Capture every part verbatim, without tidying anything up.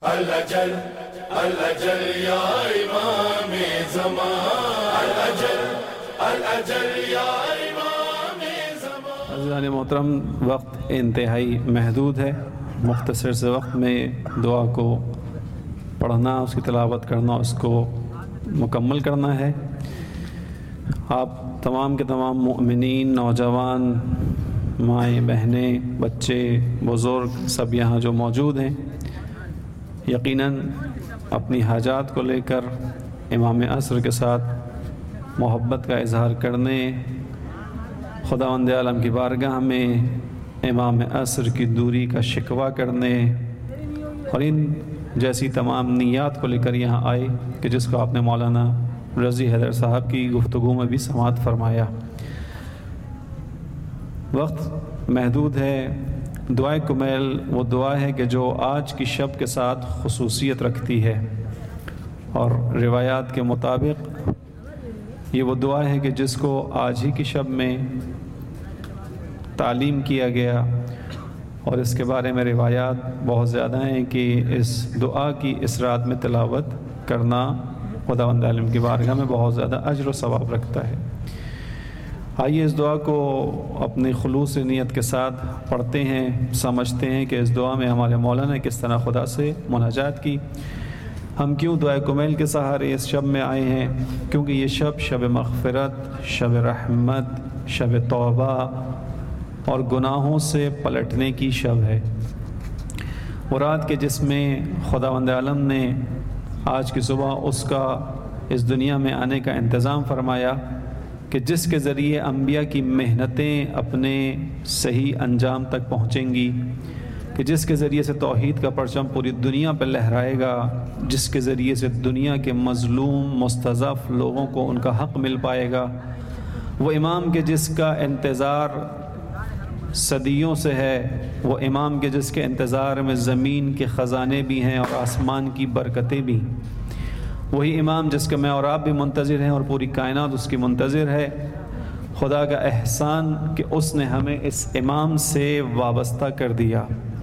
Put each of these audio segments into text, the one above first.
الاجل الاجل یا امام زمان، الاجل الاجل یا امام زمان۔ عزیزان محترم، وقت انتہائی محدود ہے، مختصر سے وقت میں دعا کو پڑھنا، اس کی تلاوت کرنا، اس کو مکمل کرنا ہے۔ آپ تمام کے تمام مؤمنین، نوجوان، مائیں بہنیں، بچے، بزرگ سب یہاں جو موجود ہیں، یقیناً اپنی حاجات کو لے کر امام عصر کے ساتھ محبت کا اظہار کرنے، خداوند عالم کی بارگاہ میں امام عصر کی دوری کا شکوہ کرنے اور ان جیسی تمام نیات کو لے کر یہاں آئے کہ جس کو آپ نے مولانا رضی حیدر صاحب کی گفتگو میں بھی سماعت فرمایا۔ وقت محدود ہے۔ دعائے کمیل وہ دعا ہے کہ جو آج کی شب کے ساتھ خصوصیت رکھتی ہے، اور روایات کے مطابق یہ وہ دعا ہے کہ جس کو آج ہی کی شب میں تعلیم کیا گیا، اور اس کے بارے میں روایات بہت زیادہ ہیں کہ اس دعا کی اس رات میں تلاوت کرنا خداوند عالم کی بارگاہ میں بہت زیادہ اجر و ثواب رکھتا ہے۔ آئیے اس دعا کو اپنی خلوص نیت کے ساتھ پڑھتے ہیں، سمجھتے ہیں کہ اس دعا میں ہمارے مولا نے کس طرح خدا سے مناجات کی، ہم کیوں دعائے کمیل کے سہارے اس شب میں آئے ہیں، کیونکہ یہ شب شب مغفرت، شب رحمت، شب توبہ اور گناہوں سے پلٹنے کی شب ہے۔ وہ رات کے جس میں خداوند عالم نے آج کی صبح اس کا اس دنیا میں آنے کا انتظام فرمایا کہ جس کے ذریعے انبیاء کی محنتیں اپنے صحیح انجام تک پہنچیں گی، کہ جس کے ذریعے سے توحید کا پرچم پوری دنیا پہ لہرائے گا، جس کے ذریعے سے دنیا کے مظلوم مستضعف لوگوں کو ان کا حق مل پائے گا، وہ امام کے جس کا انتظار صدیوں سے ہے، وہ امام کے جس کے انتظار میں زمین کے خزانے بھی ہیں اور آسمان کی برکتیں بھی، وہی امام جس کا میں اور آپ بھی منتظر ہیں اور پوری کائنات اس کی منتظر ہے۔ خدا کا احسان کہ اس نے ہمیں اس امام سے وابستہ کر دیا،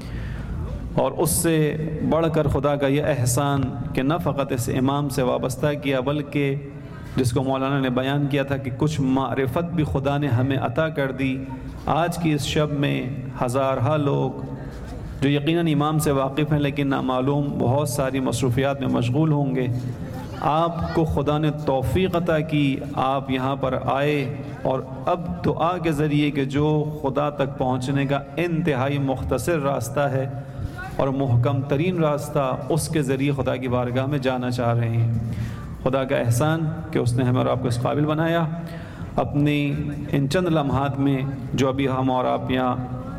اور اس سے بڑھ کر خدا کا یہ احسان کہ نہ فقط اس امام سے وابستہ کیا، بلکہ جس کو مولانا نے بیان کیا تھا کہ کچھ معرفت بھی خدا نے ہمیں عطا کر دی۔ آج کی اس شب میں ہزارہا لوگ جو یقیناً امام سے واقف ہیں لیکن نامعلوم بہت ساری مصروفیات میں مشغول ہوں گے، آپ کو خدا نے توفیق عطا کی، آپ یہاں پر آئے، اور اب دعا کے ذریعے کہ جو خدا تک پہنچنے کا انتہائی مختصر راستہ ہے اور محکم ترین راستہ، اس کے ذریعے خدا کی بارگاہ میں جانا چاہ رہے ہیں۔ خدا کا احسان کہ اس نے ہمیں اور آپ کو اس قابل بنایا۔ اپنی ان چند لمحات میں جو ابھی ہم اور آپ یہاں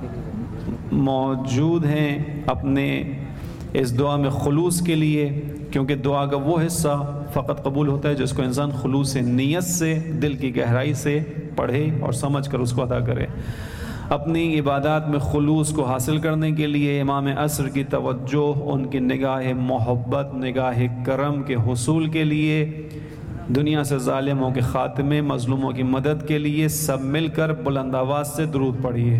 موجود ہیں، اپنے اس دعا میں خلوص کے لیے، کیونکہ دعا کا وہ حصہ فقط قبول ہوتا ہے جس کو انسان خلوص نیت سے، دل کی گہرائی سے پڑھے اور سمجھ کر اس کو ادا کرے۔ اپنی عبادات میں خلوص کو حاصل کرنے کے لیے امام عصر کی توجہ، ان کی نگاہ محبت، نگاہ کرم کے حصول کے لیے، دنیا سے ظالموں کے خاتمے، مظلوموں کی مدد کے لیے سب مل کر بلند آواز سے درود پڑھیے۔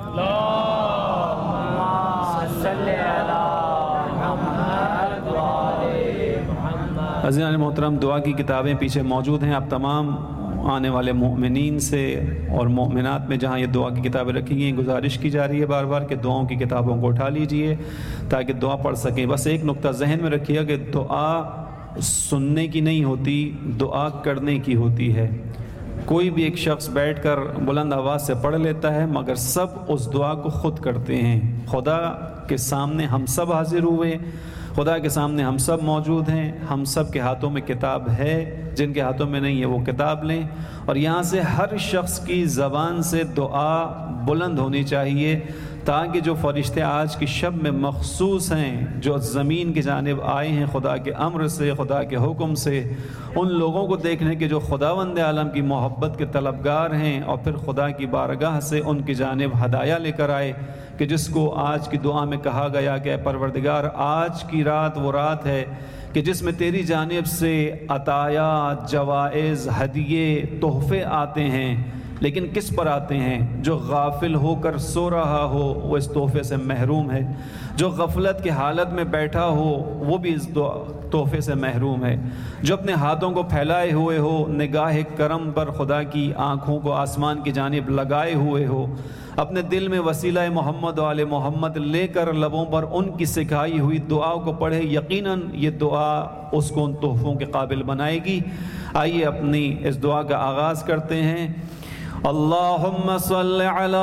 عزیزان محترم، دعا کی کتابیں پیچھے موجود ہیں، آپ تمام آنے والے مؤمنین سے اور مؤمنات میں جہاں یہ دعا کی کتابیں رکھی گئی، گزارش کی جا رہی ہے بار بار کہ دعاؤں کی کتابوں کو اٹھا لیجئے تاکہ دعا پڑھ سکیں۔ بس ایک نقطہ ذہن میں رکھیے کہ دعا سننے کی نہیں ہوتی، دعا کرنے کی ہوتی ہے۔ کوئی بھی ایک شخص بیٹھ کر بلند آواز سے پڑھ لیتا ہے، مگر سب اس دعا کو خود کرتے ہیں۔ خدا کے سامنے ہم سب حاضر ہوئے، خدا کے سامنے ہم سب موجود ہیں، ہم سب کے ہاتھوں میں کتاب ہے، جن کے ہاتھوں میں نہیں ہے وہ کتاب لیں، اور یہاں سے ہر شخص کی زبان سے دعا بلند ہونی چاہیے تاکہ جو فرشتے آج کی شب میں مخصوص ہیں، جو زمین کی جانب آئے ہیں خدا کے امر سے، خدا کے حکم سے، ان لوگوں کو دیکھنے کے جو خداوند عالم کی محبت کے طلبگار ہیں، اور پھر خدا کی بارگاہ سے ان کی جانب ہدایہ لے کر آئے، کہ جس کو آج کی دعا میں کہا گیا کہ اے پروردگار، آج کی رات وہ رات ہے کہ جس میں تیری جانب سے عطایات، جوائز، ہدیے، تحفے آتے ہیں، لیکن کس پر آتے ہیں؟ جو غافل ہو کر سو رہا ہو وہ اس تحفے سے محروم ہے، جو غفلت کی حالت میں بیٹھا ہو وہ بھی اس تحفے سے محروم ہے، جو اپنے ہاتھوں کو پھیلائے ہوئے ہو، نگاہ کرم پر خدا کی آنکھوں کو آسمان کی جانب لگائے ہوئے ہو، اپنے دل میں وسیلہ محمد و آل محمد لے کر لبوں پر ان کی سکھائی ہوئی دعا کو پڑھے، یقیناً یہ دعا اس کو ان تحفوں کے قابل بنائے گی۔ آئیے اپنی اس دعا کا آغاز کرتے ہیں۔ اللہم صل علی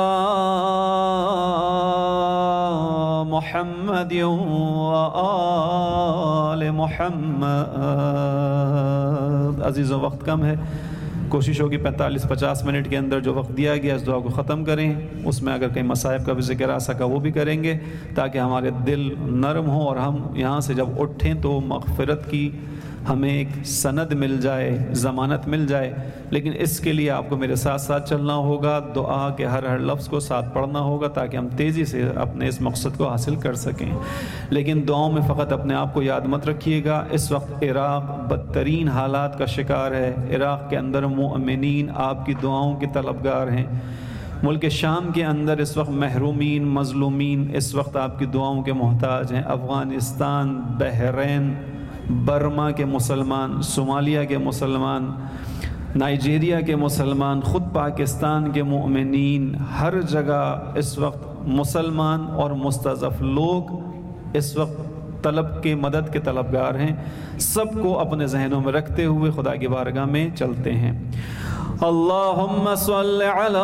محمد و آل محمد۔ عزیزوں وقت کم ہے، کوشش ہوگی پینتالیس پچاس منٹ کے اندر جو وقت دیا گیا اس دعا کو ختم کریں۔ اس میں اگر کئی مصائب کا بھی ذکر آ سکا وہ بھی کریں گے تاکہ ہمارے دل نرم ہوں اور ہم یہاں سے جب اٹھیں تو مغفرت کی ہمیں ایک سند مل جائے، ضمانت مل جائے۔ لیکن اس کے لیے آپ کو میرے ساتھ ساتھ چلنا ہوگا، دعا کے ہر ہر لفظ کو ساتھ پڑھنا ہوگا تاکہ ہم تیزی سے اپنے اس مقصد کو حاصل کر سکیں۔ لیکن دعاؤں میں فقط اپنے آپ کو یاد مت رکھیے گا، اس وقت عراق بدترین حالات کا شکار ہے۔ عراق کے اندر مومنین آپ کی دعاؤں کے طلبگار ہیں۔ ملک شام کے اندر اس وقت محرومین، مظلومین اس وقت آپ کی دعاؤں کے محتاج ہیں۔ افغانستان، بحرین، برما کے مسلمان، صومالیہ کے مسلمان، نائجیریا کے مسلمان، خود پاکستان کے مومنین، ہر جگہ اس وقت مسلمان اور مستضعف لوگ اس وقت طلب کے مدد کے طلبگار ہیں۔ سب کو اپنے ذہنوں میں رکھتے ہوئے خدا کی بارگاہ میں چلتے ہیں۔ اللہم صل علی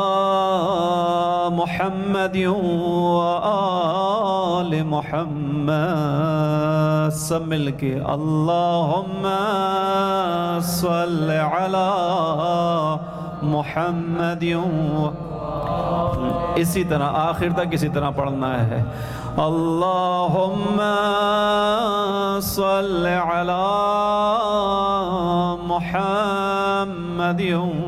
محمد و آل محمد۔ سب مل کے اللہم صل علی محمد و، اسی طرح آخر تک اسی طرح پڑھنا ہے۔ اللہم صل علی محمد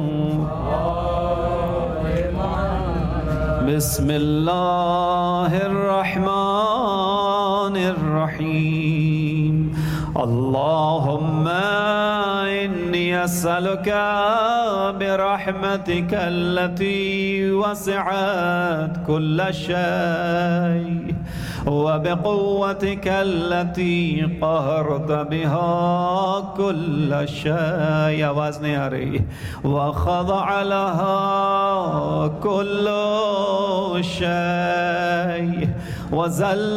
بسم اللہ الرحمن الرحیم۔ اللہم انی اسألک برحمتک التي وسعت كل شيء وبقوتك التي قهرت بها كل شيء، آواز نہیں آ رہی، وخضع لها كل شيء وذل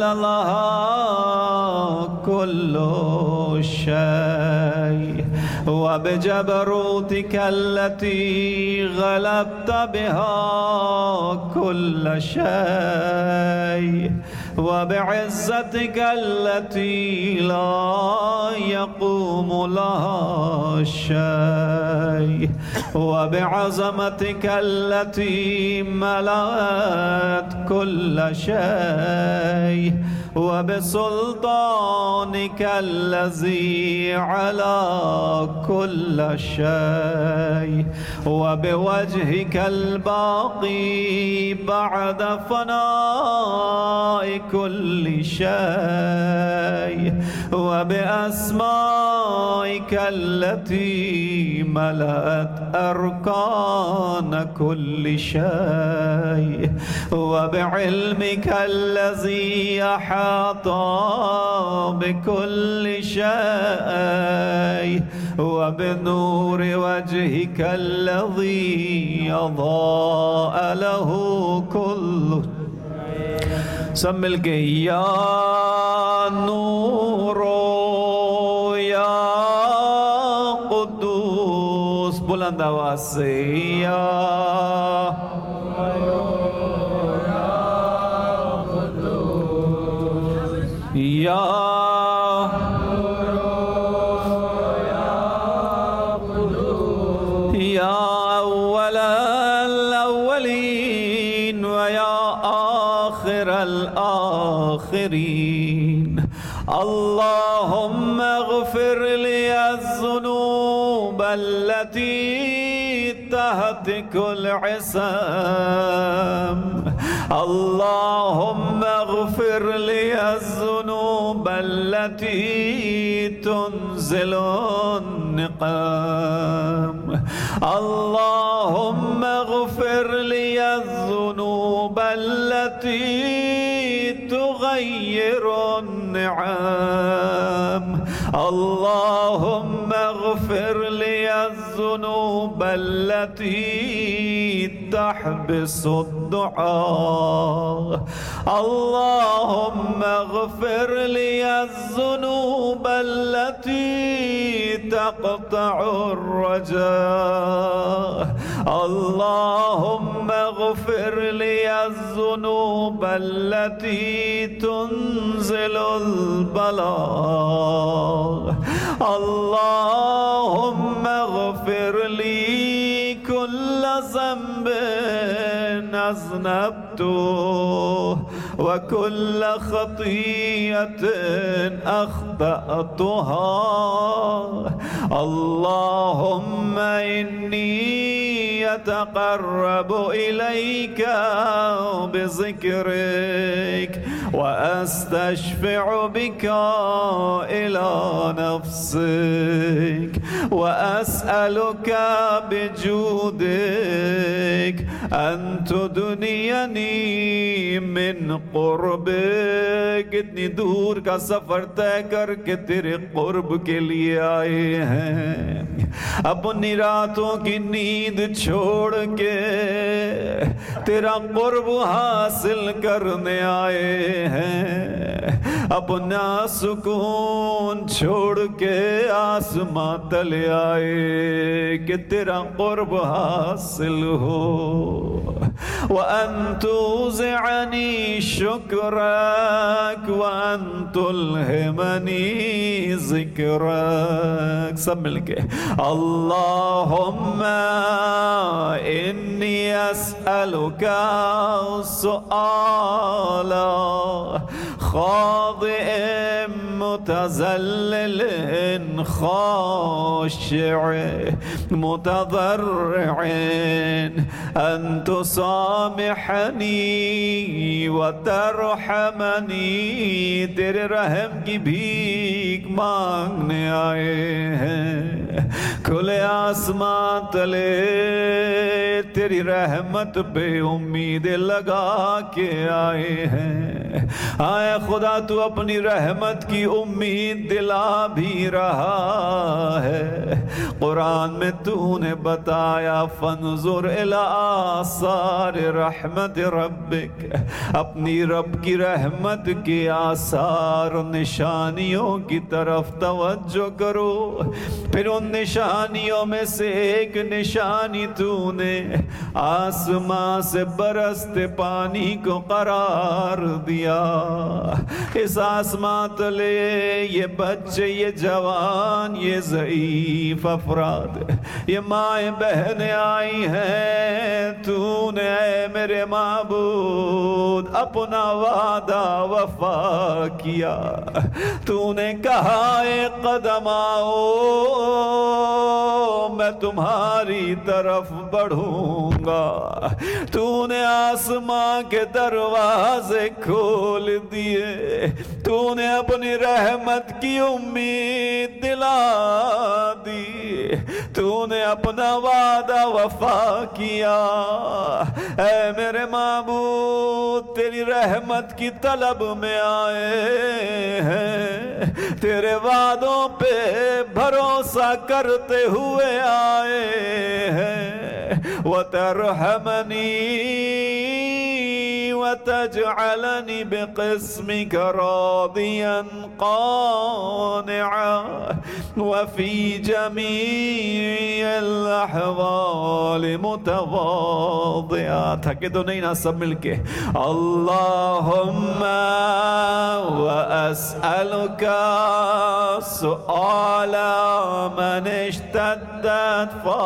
لها كل شيء وبجبروتك التي غلبت بها كل شيء وبعزتك التي لا يقوم لها شيء وبعظمتك التي ملأت كل شيء وبسلطانك الذي على كل شيء وبوجهك الباقي بعد فناء كل شيء وبأسمائك التي ملأت أركان كل شيء وبعلمك الذي أحاط بكل شيء وبنور وجهك الذي أضاء له كل، سب مل کے یا نور یا قدوس، بلند آواز سے یا یا یا اول الاولین و یا آخر الآخرین، اللہم اغفر لی الذنوب التي تحت كل عصام، اللهم اغفر لي الذنوب التي تنزل النقام اللهم اغفر لي الذنوب التي تغير النعم اللهم اغفر لي الذنوب التي تحبس الدعاء اللهم اغفر لي الذنوب التي تقطع الرجاء اللهم اغفر لي الذنوب التي تنزل البلاء اللهم اغفر لي كل ذنب أذنبته وكل خطيئة أخطأتها اللهم إني أتقرب إليك بذكرك وأستشفع بك إلى نفسك وأسألك بجودك أن تدنيني من قربك اتنی دور کا سفر طے کر کے تیرے قرب کے لیے آئے ہیں اپنی راتوں کی نیند چھوڑ کے تیرا قرب حاصل کرنے آئے ہیں اپنا سکون چھوڑ کے آسماں تلے آئے کہ تیرا قرب حاصل ہو وَأَن تُوزِعَنِي شُكْرَكَ وَأَن تُلْهِمَنِي ذِكْرَكَ سب مل کے اللہم انی اسألک سؤالا خاضع متذلل خاشع متضرع ان تسامحنی وترحمنی تیرے رحم کی بھیک مانگنے آئے ہیں کھلے آسمان تلے تیری رحمت پہ امید لگا کے آئے ہیں آئے خدا تو اپنی رحمت کی امید دلا بھی رہا ہے قرآن میں تو نے بتایا فانظر الی آثار رحمت ربک اپنی رب کی رحمت کے آثار نشانیوں کی طرف توجہ کرو پھر ان نشانیوں میں سے ایک نشانی تو نے آسمان سے برستے پانی کو قرار دیا اس آسمان تلے یہ بچے یہ جوان یہ ضعیف افراد یہ مائیں بہنیں آئی ہیں تو نے اے میرے معبود اپنا وعدہ وفا کیا تو نے کہا اے قدم آؤ میں تمہاری طرف بڑھوں گا تو نے آسمان کے دروازے کھول دیے تو نے اپنی رحمت کی امید دلا دی تو نے اپنا وعدہ وفا کیا اے میرے معبود تیری رحمت کی طلب میں آئے ہیں تیرے وعدوں پہ بھروسہ کرتے ہوئے آئے ہیں وَتَرْحَمَنِي وَتَجْعَلَنِي بِقِسْمِكَ رَاضِيًا قَانِعًا وَفِي جَمِيعِ الْأَحْوَالِ مُتَوَاضِعًا تھکے تو نہیں نا سب مل کے اللہم وَأَسْأَلُكَ سُؤَالَ مَنِ اشْتَدَّتْ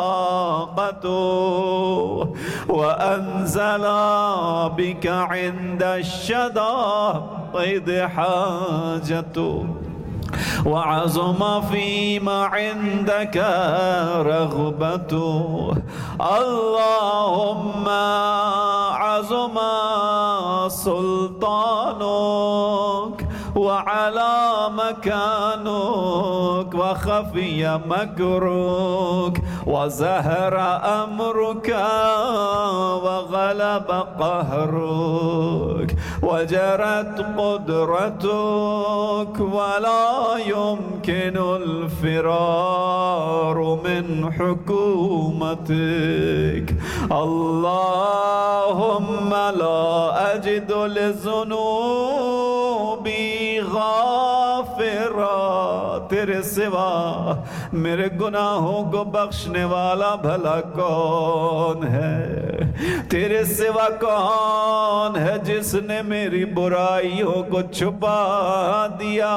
فَاقَتُهُ وَأَنزَلَ بِكَ عند الشدائد حاجته وعظم فيما عندك رغبته اللهم عظم سلطانك وعلى مكانك وخفي مكرك وزهر أمرك وغلب قهرك وجرت قدرتك ولا يمكن الفرار من حكومتك. اللهم لا أجد لذنوبي غافرا، تیرے سوا میرے گناہوں کو بخشنے والا بھلا کون ہے؟ تیرے سوا کون ہے جس نے میری برائیوں کو چھپا دیا؟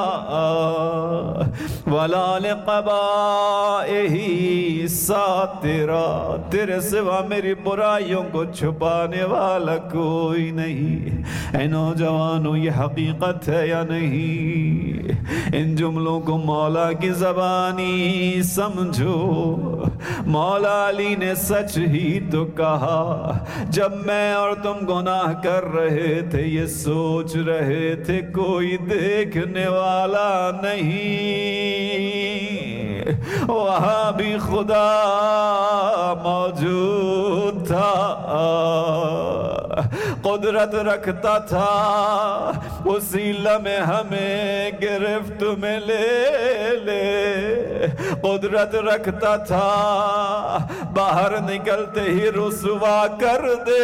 وَلَا لِقَبَائِهِ سَاتِرًا، تیرے سوا میری برائیوں کو چھپانے والا کوئی نہیں۔ اے نوجوانوں، یہ حقیقت ہے یا نہیں؟ ان جملوں کو مولا کی زبانی سمجھو۔ مولا علی نے سچ ہی تو کہا، جب میں اور تم گناہ کر رہے تھے یہ سوچ رہے تھے کوئی دیکھنے والا نہیں، وہاں بھی خدا موجود تھا، قدرت رکھتا تھا، اسی لمحے ہمیں گرفت میں لے لے، قدرت رکھتا تھا باہر نکلتے ہی رسوا کر دے،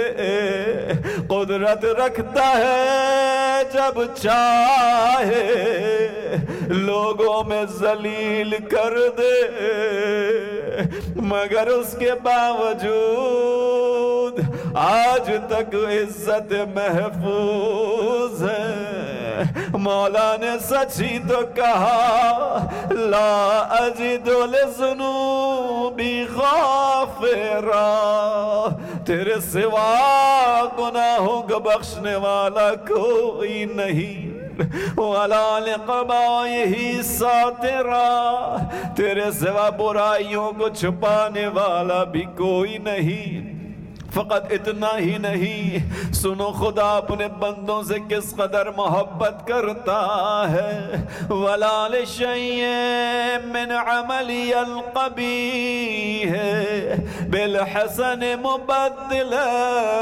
قدرت رکھتا ہے جب چاہے لوگوں میں ذلیل کر دے، مگر اس کے باوجود آج تک عزت محفوظ ہے۔ مولا نے سچ ہی تو کہا، لا اجد لذنوبی غافرا، تیرے سوا گناہوں کو بخشنے والا کوئی نہیں۔ وَلَا لِقَبَائِهِ سَاتِرًا، تیرے سوا برائیوں کو چھپانے والا بھی کوئی نہیں۔ فقط اتنا ہی نہیں، سنو خدا اپنے بندوں سے کس قدر محبت کرتا ہے۔ وَلَا لِشَيْءٍ مِّنْ عَمَلِيَ الْقَبِيحِ بِالْحَسَنِ مُبَدِّلًا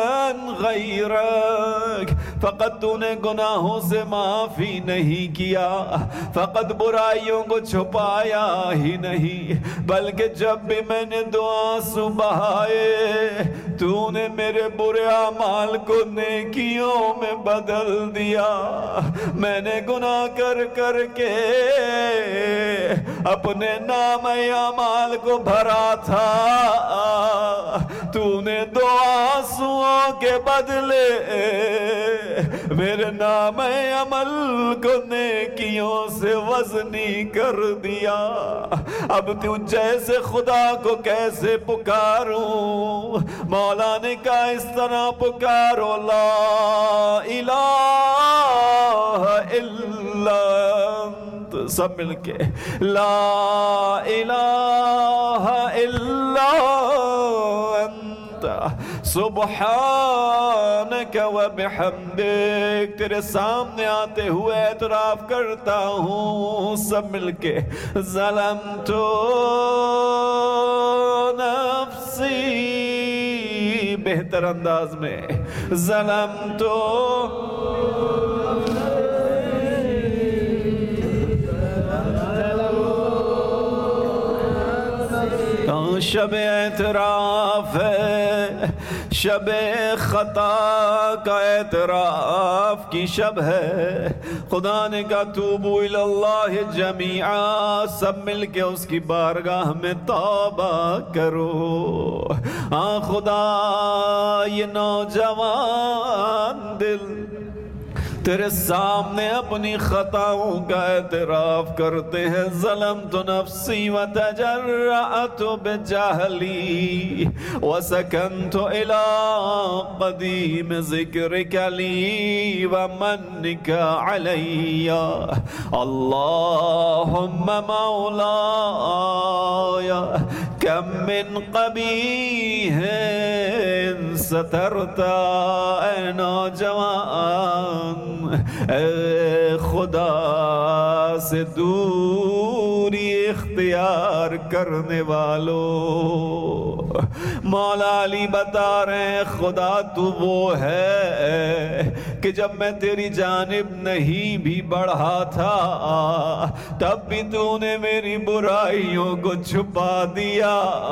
غَيْرَكَ، فقط تو نے گناہوں سے معافی نہیں کیا، فقط برائیوں کو چھپایا ہی نہیں، بلکہ جب بھی میں نے دو آنسو بہائے تو نے میرے برے اعمال کو نیکیوں میں بدل دیا۔ میں نے گناہ کر کر کے اپنے نام اعمال کو بھرا تھا، تو نے دو آنسوؤں کے بدلے میرے نام عمل کو نیکیوں سے وزنی کر دیا۔ اب تو جیسے خدا کو کیسے پکاروں؟ مولا نے کہا اس طرح پکارو، لا الہ الا انت، سب مل کے لا الہ الا انت سبحانک و بحمدک، تیرے سامنے آتے ہوئے اعتراف کرتا ہوں، سب مل کے ظلمت نفسی، بہتر انداز میں ظلمت شب اعتراف ہے، شب خطا کا اعتراف کی شب ہے۔ خدا نے کہا توبو الاللہ جمیعا، سب مل کے اس کی بارگاہ میں توبہ کرو۔ ہاں خدا، یہ نوجوان دل تیرے سامنے اپنی خطاؤں کا اعتراف کرتے ہیں۔ ظلمت نفسی وتجرأت بجہلی وسکنت الى قدیم ذکرک لی ومنک علی، اللہم مولایا کم من قبیح سترتا اے نوجوان، اے خدا سے دوری اختیار کرنے والو۔ مولا علی بتا رہے ہیں خدا تو وہ ہے کہ جب میں تیری جانب نہیں بھی بڑھا تھا تب بھی تو نے میری برائیوں کو چھپا دیا۔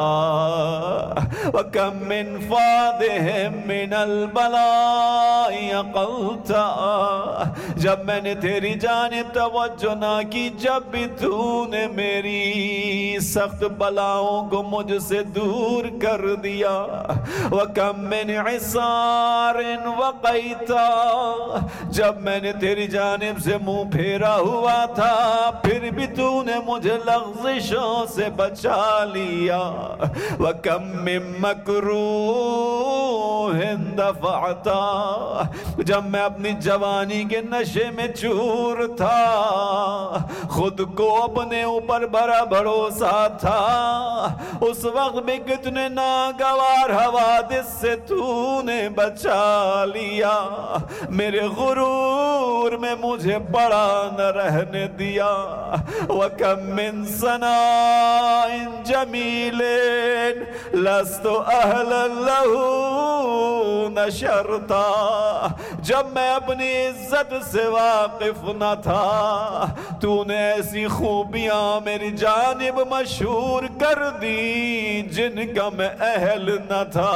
وَكَمْ مِنْ فَادِهِمْ مِنَ الْبَلَاءِ يَقَلْتَ، جب میں نے تیری جانب توجہ نہ کی جب بھی تو نے میری سخت بلاؤں کو مجھ سے دور کر دیا۔ وَكَمْ مِنْ عِصَارٍ وَقَيْتَ، جب میں نے تیری جانب سے منہ پھیرا ہوا تھا پھر بھی تو نے مجھے لغزشوں سے بچا لیا۔ وَكَمْ مِنْ مَكْرُوهٍ دَفَعْتَ، جب میں اپنی جوانی کے نشے میں چور تھا، خود کو اپنے اوپر بڑا بھروسہ تھا، اس وقت بھی کتنے ناگوار حوادث سے تو نے بچا لیا۔ میرے غرور میں مجھے بڑا نہ رہنے دیا۔ وَكَمْ مِنْ صَنَاءٍ جَمِيلٍ لَسْتُ أَهْلًا لَهُ نَشَرْتَ، جب میں اپنی عزت سے واقف نہ تھا تو نے ایسی خوبیاں میری جانب مشہور کر دی جن کا میں اہل نہ تھا۔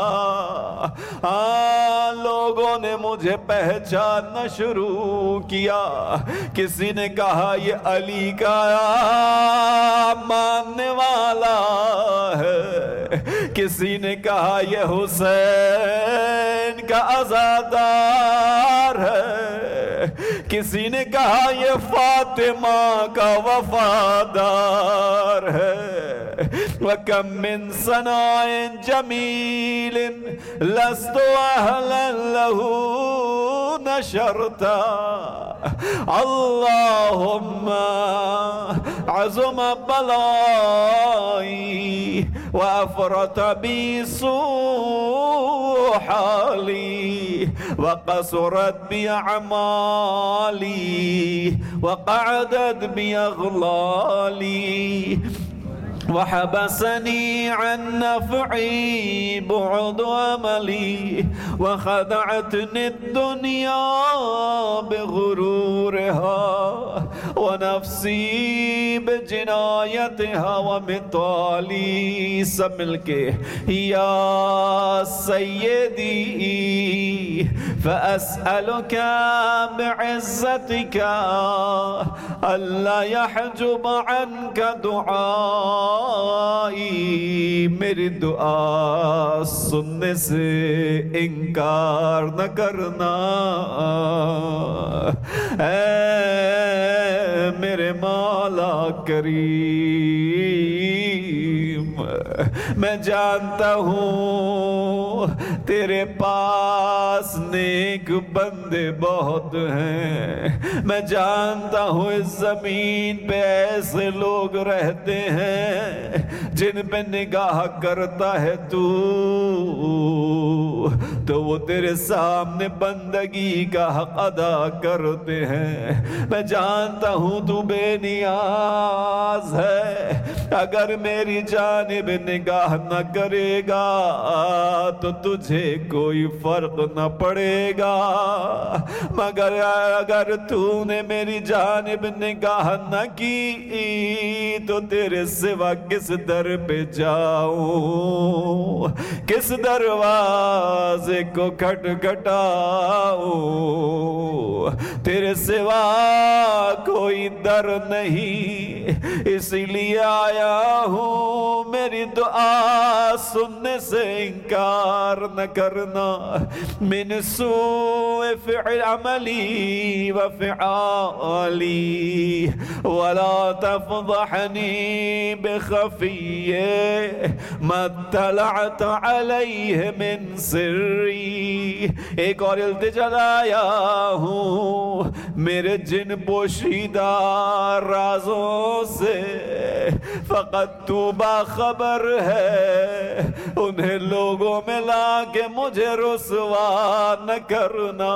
ہاں لوگوں نے مجھے پہچاننا شروع کیا، کسی نے کہا یہ علی کا ماننے والا ہے، کسی نے کہا یہ حسین کا عزادار ہے، کسی نے کہا یہ فاطمہ کا وفادار ہے۔ وَكَمْ مِنْ صَنَاءٍ جَمِيلٍ لَسْتُ أَهْلًا لَهُ نَشَرْتَ، اللهم عظم بلائي وأفرط بي سوء حالي وقصرت بي أعمالي وقعدت بي أغلالي وحبسني عن نفعي بعد أملي وخدعتني الدنيا بغرورها ونفسي بجنايتها ومطالي۔ سب مل کے یا سیدی فأسألك بعزتك ألا يحجب عنك دعائي، میری دعا سننے سے انکار نہ کرنا۔ اے میرے مولا کریم، میں جانتا ہوں تیرے پاس نیک بندے بہت ہیں، میں جانتا ہوں اس زمین پہ ایسے لوگ رہتے ہیں جن پہ نگاہ کرتا ہے تو تو وہ تیرے سامنے بندگی کا حق ادا کرتے ہیں۔ میں جانتا ہوں تو بے نیاز ہے، اگر میری جانب نگاہ نہ کرے گا تو تجھے کوئی فرق نہ پڑے گا، مگر اگر تو نے میری جانب نگاہ نہ کی تو تیرے سوا کس در پہ جاؤں، کس دروازے کو کھٹ کھٹاؤں، تیرے سوا کوئی در نہیں، اسی لیے آیا ہوں میری دعا سننے سے انکار نہ کرنا۔ من سوء فعل عملی وفعالی ولا تفضحنی بخفی ما اطلعت علیہ من سری۔ ایک اور التجا لایا ہوں میرے جن پوشیدہ رازوں سے، فقط تو باخبر ہے، انہیں لوگوں میں لا کے مجھے رسوا نہ کرنا۔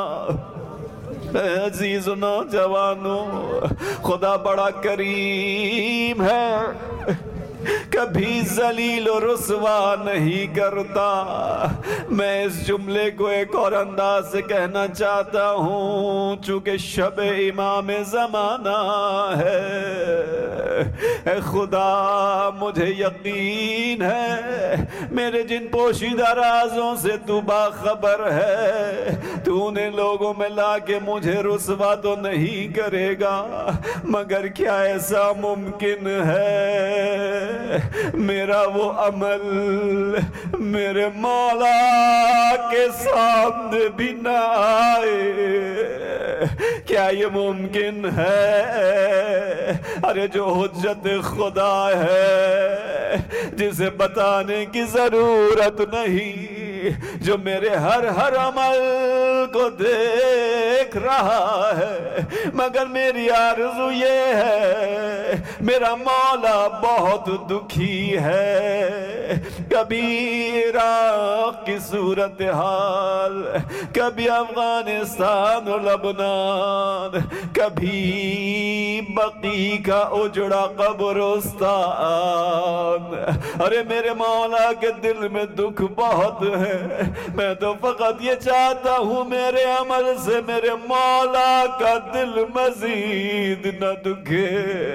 عزیز نوجوانوں، خدا بڑا کریم ہے، کبھی ذلیل و رسوا نہیں کرتا۔ میں اس جملے کو ایک اور انداز سے کہنا چاہتا ہوں، چونکہ شب امام زمانہ ہے۔ اے خدا، مجھے یقین ہے میرے جن پوشیدہ رازوں سے تو باخبر ہے، تو انہیں لوگوں میں لا کے مجھے رسوا تو نہیں کرے گا، مگر کیا ایسا ممکن ہے میرا وہ عمل میرے مولا کے سامنے بھی نہ آئے؟ کیا یہ ممکن ہے؟ ارے جو حجت خدا ہے جسے بتانے کی ضرورت نہیں، جو میرے ہر ہر عمل کو دیکھ رہا ہے، مگر میری آرزو یہ ہے، میرا مولا بہت دکھی ہے۔ کبھی عراق کی صورتحال، کبھی افغانستان و لبنان، کبھی بقی کا اجڑا قبرستان۔ ارے میرے مولا کے دل میں دکھ بہت ہے، میں تو فقط یہ چاہتا ہوں میرے عمل سے میرے مولا کا دل مزید نہ دکھے۔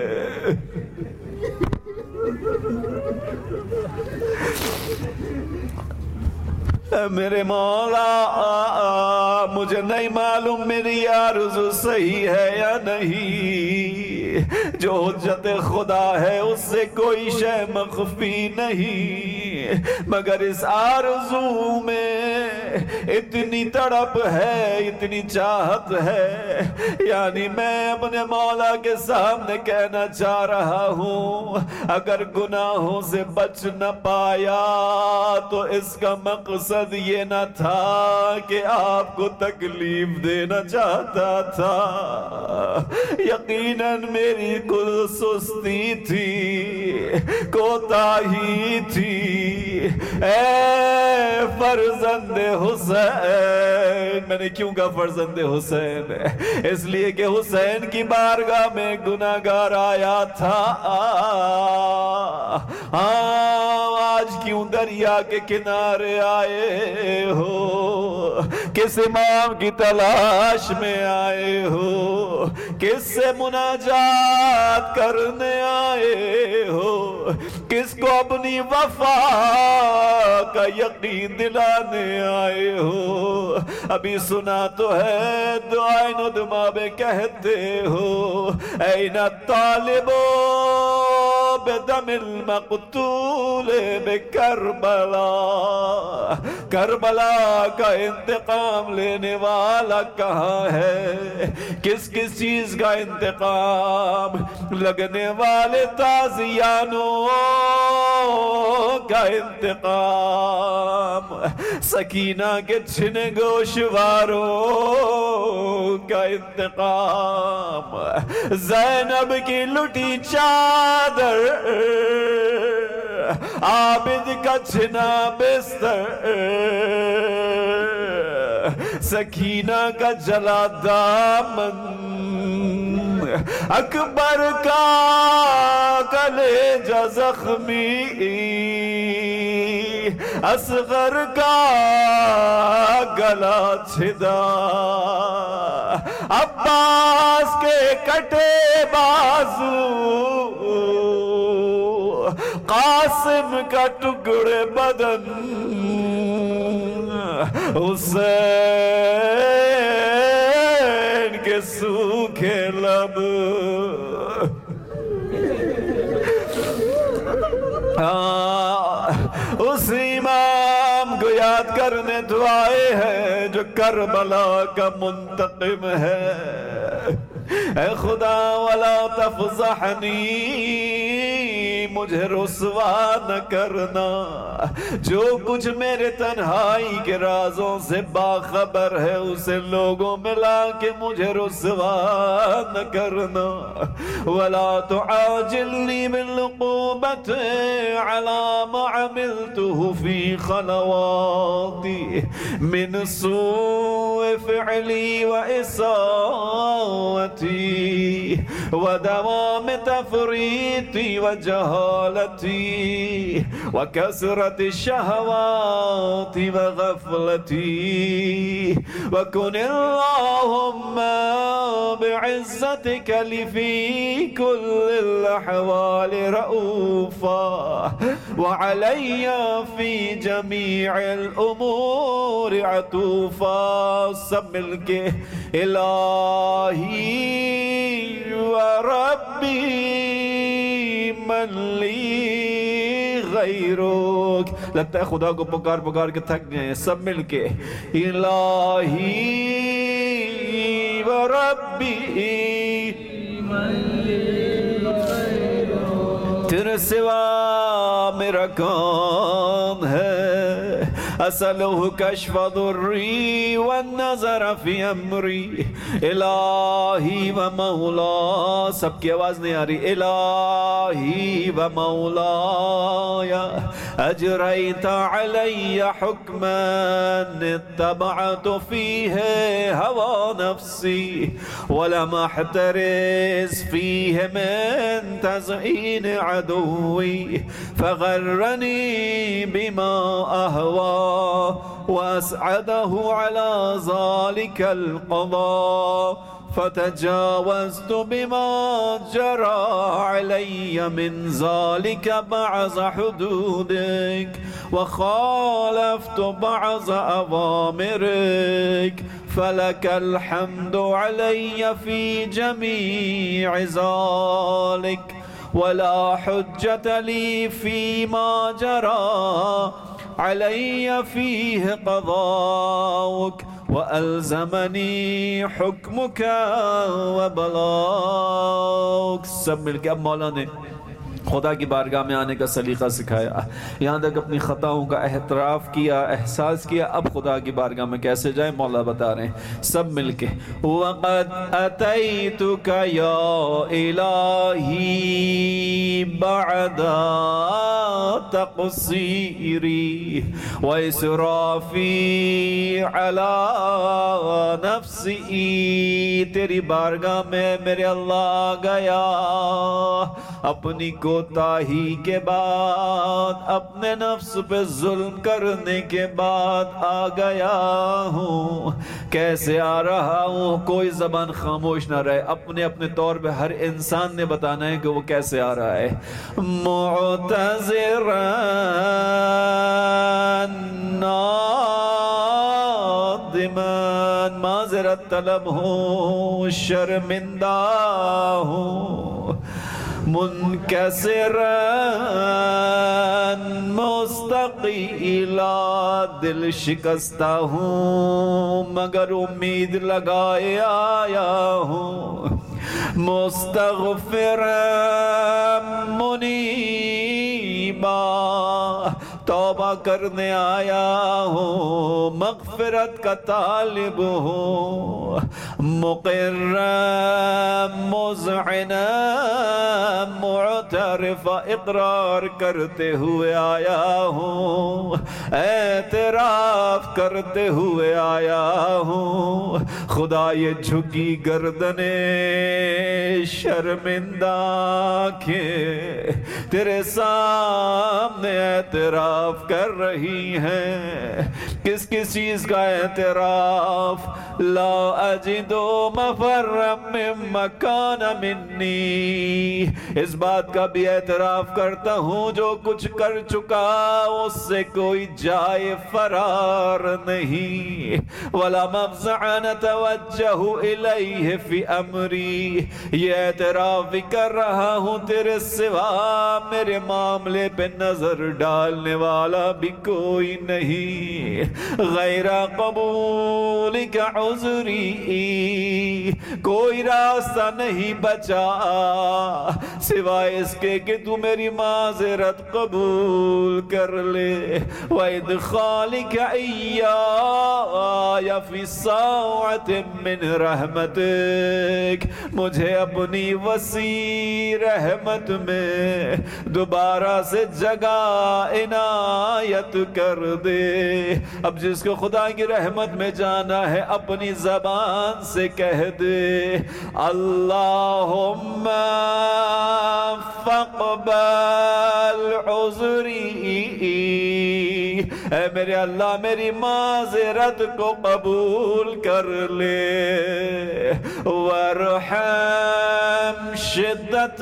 میرے مولا، مجھے نہیں معلوم میری آرزو صحیح ہے یا نہیں، جو حجت خدا ہے اس سے کوئی شے مخفی نہیں، مگر اس آرزو میں اتنی تڑپ ہے، اتنی چاہت ہے، یعنی میں اپنے مولا کے سامنے کہنا چاہ رہا ہوں، اگر گناہوں سے بچ نہ پایا تو اس کا مقصد یہ نہ تھا کہ آپ کو تکلیف دینا چاہتا تھا، یقیناً میری کوئی سستی تھی، کوتاہی تھی۔ اے فرزند حسین، میں نے کیوں کہا فرزند حسین؟ اس لیے کہ حسین کی بارگاہ میں گناہگار آیا تھا۔ آج کیوں دریا کے کنارے آئے ہو؟ کس امام کی تلاش میں آئے ہو؟ کس سے مناجات کرنے آئے ہو؟ کس کو اپنی وفا کا یقین دلانے آئے ہو؟ ابھی سنا تو ہے دعائیں ندمہ میں کہتے ہو، این الطالب بدم المقتول بکربلا، کربلا کا انتقام لینے والا کہاں ہے؟ کس کس چیز کا انتقام؟ لگنے والے تازیانوں کا انتقام، سکینہ کے چھنے گوشواروں کا انتقام، زینب کی لٹی چادر، عابد کا چھنا بستر، سکینہ کا جلا دامن، اکبر کا کلیجہ زخمی، اصغر کا گلا چھدا، عباس کے کٹے بازو، قاسم کا ٹکڑے بدن، حسین کے سوکھے لب، اس امام کو یاد کرنے تو آئے ہیں جو کربلا کا منتقم ہے۔ اے خدا ولا تفضحنی مجھے رسوا نہ کرنا، جو کچھ میرے تنہائی کے رازوں سے باخبر ہے اسے لوگوں میں لا کے مجھے رسوا نہ کرنا، ولا تعاجلنی بالعقوبۃ علی ما عملته فی خلواتی من سوء فعلی و اساءتی و دوام تفریطی و جہالتی و کثرت الشہوات و غفلتی وکن اللہم بعزتک لی فی کل الاحوال رؤوفا وعلی فی جمیع الامور عطوفا۔ سب مل کے الہی و ربی من لی غیرک۔ لگتا ہے خدا کو پکار پکار کے تھک گئے ہیں، سب مل کے الہی و ربی من لی غیرک، تیرے سوا میرا کون ہے، اسألہ کشف ضری والنظر فی امری، الہی و مولا۔ سب کی آواز نہیں آ رہی، الہی و مولا اجریت علی حکما اتبعت فیہ ہوا نفسی ولم احترز فیہ من تزئین عدوی فغرنی بما اہوا واسعده على ذلك القضاء فتجاوزت بما جرى علي من ذلك بعض حدودك وخالفت بعض أوامرك فلك الحمد علي في جميع ذلك ولا حجة لي فيما جرى علی فیہ قضاؤک وَأَلْزَمَنِي حُكْمُكَ وَبَلَاؤُكَ۔ سب مل کے اب مولا نے خدا کی بارگاہ میں آنے کا سلیقہ سکھایا، یہاں تک اپنی خطاؤں کا احتراف کیا، احساس کیا، اب خدا کی بارگاہ میں کیسے جائیں مولا بتا رہے ہیں، سب مل کے وَقَدْ أَتَيْتُكَ يَا إِلَٰهِي بَعْدَ تَقْصِيرِي وَإِسْرَافِي عَلَى نَفْسِي، تیری بارگاہ میں میرے اللہ آ گیا اپنی کوتاہی کے بعد، اپنے نفس پہ ظلم کرنے کے بعد آ گیا ہوں۔ کیسے آ رہا ہوں؟ کوئی زبان خاموش نہ رہے، اپنے اپنے طور پہ ہر انسان نے بتانا ہے کہ وہ کیسے آ رہا ہے۔ معتذران نادمان، معذرت طلب ہوں، شرمندہ ہوں، منکسران مستقیلا، دل شکستہ ہوں مگر امید لگائے آیا ہوں، مستغفران منیبا، توبہ کرنے آیا ہوں، مغفرت کا طالب ہوں، مقرم مذعنا معترف، اقرار کرتے ہوئے آیا ہوں، اعتراف کرتے ہوئے آیا ہوں، خدا یہ جھکی گردنیں شرمندہ آنکھیں تیرے سامنے اعتراف کر رہی ہیں۔ کس کس چیز کا اعتراف؟ لا اجدو مفرم مما کان منی، اس بات کا بھی اعتراف کرتا ہوں جو کچھ کر چکا اس سے کوئی جائے فرار نہیں، ولا مفزع نتوجہ الیہ فی امری، یہ اعتراف بھی کر رہا ہوں تیرے سوا میرے معاملے پہ نظر ڈالنے والا بھی کوئی نہیں، غیر قبولک عذری، کوئی راستہ نہیں بچا سوائے اس کے کہ تو میری معذرت قبول کر لے، وَإِدْخَالِكَ إِيَّايَ فِي سَاعَةٍ مِّن رَحْمَتِكَ، مجھے اپنی وسیع رحمت میں دوبارہ سے جگہ عنایت کر دے۔ اب جس کو خدا کی رحمت میں جانا ہے اپنی زبان سے کہہ دے اللہم فاقبل عذری، اے میرے اللہ میری معذرت کو قبول کر لے، وارحم شدت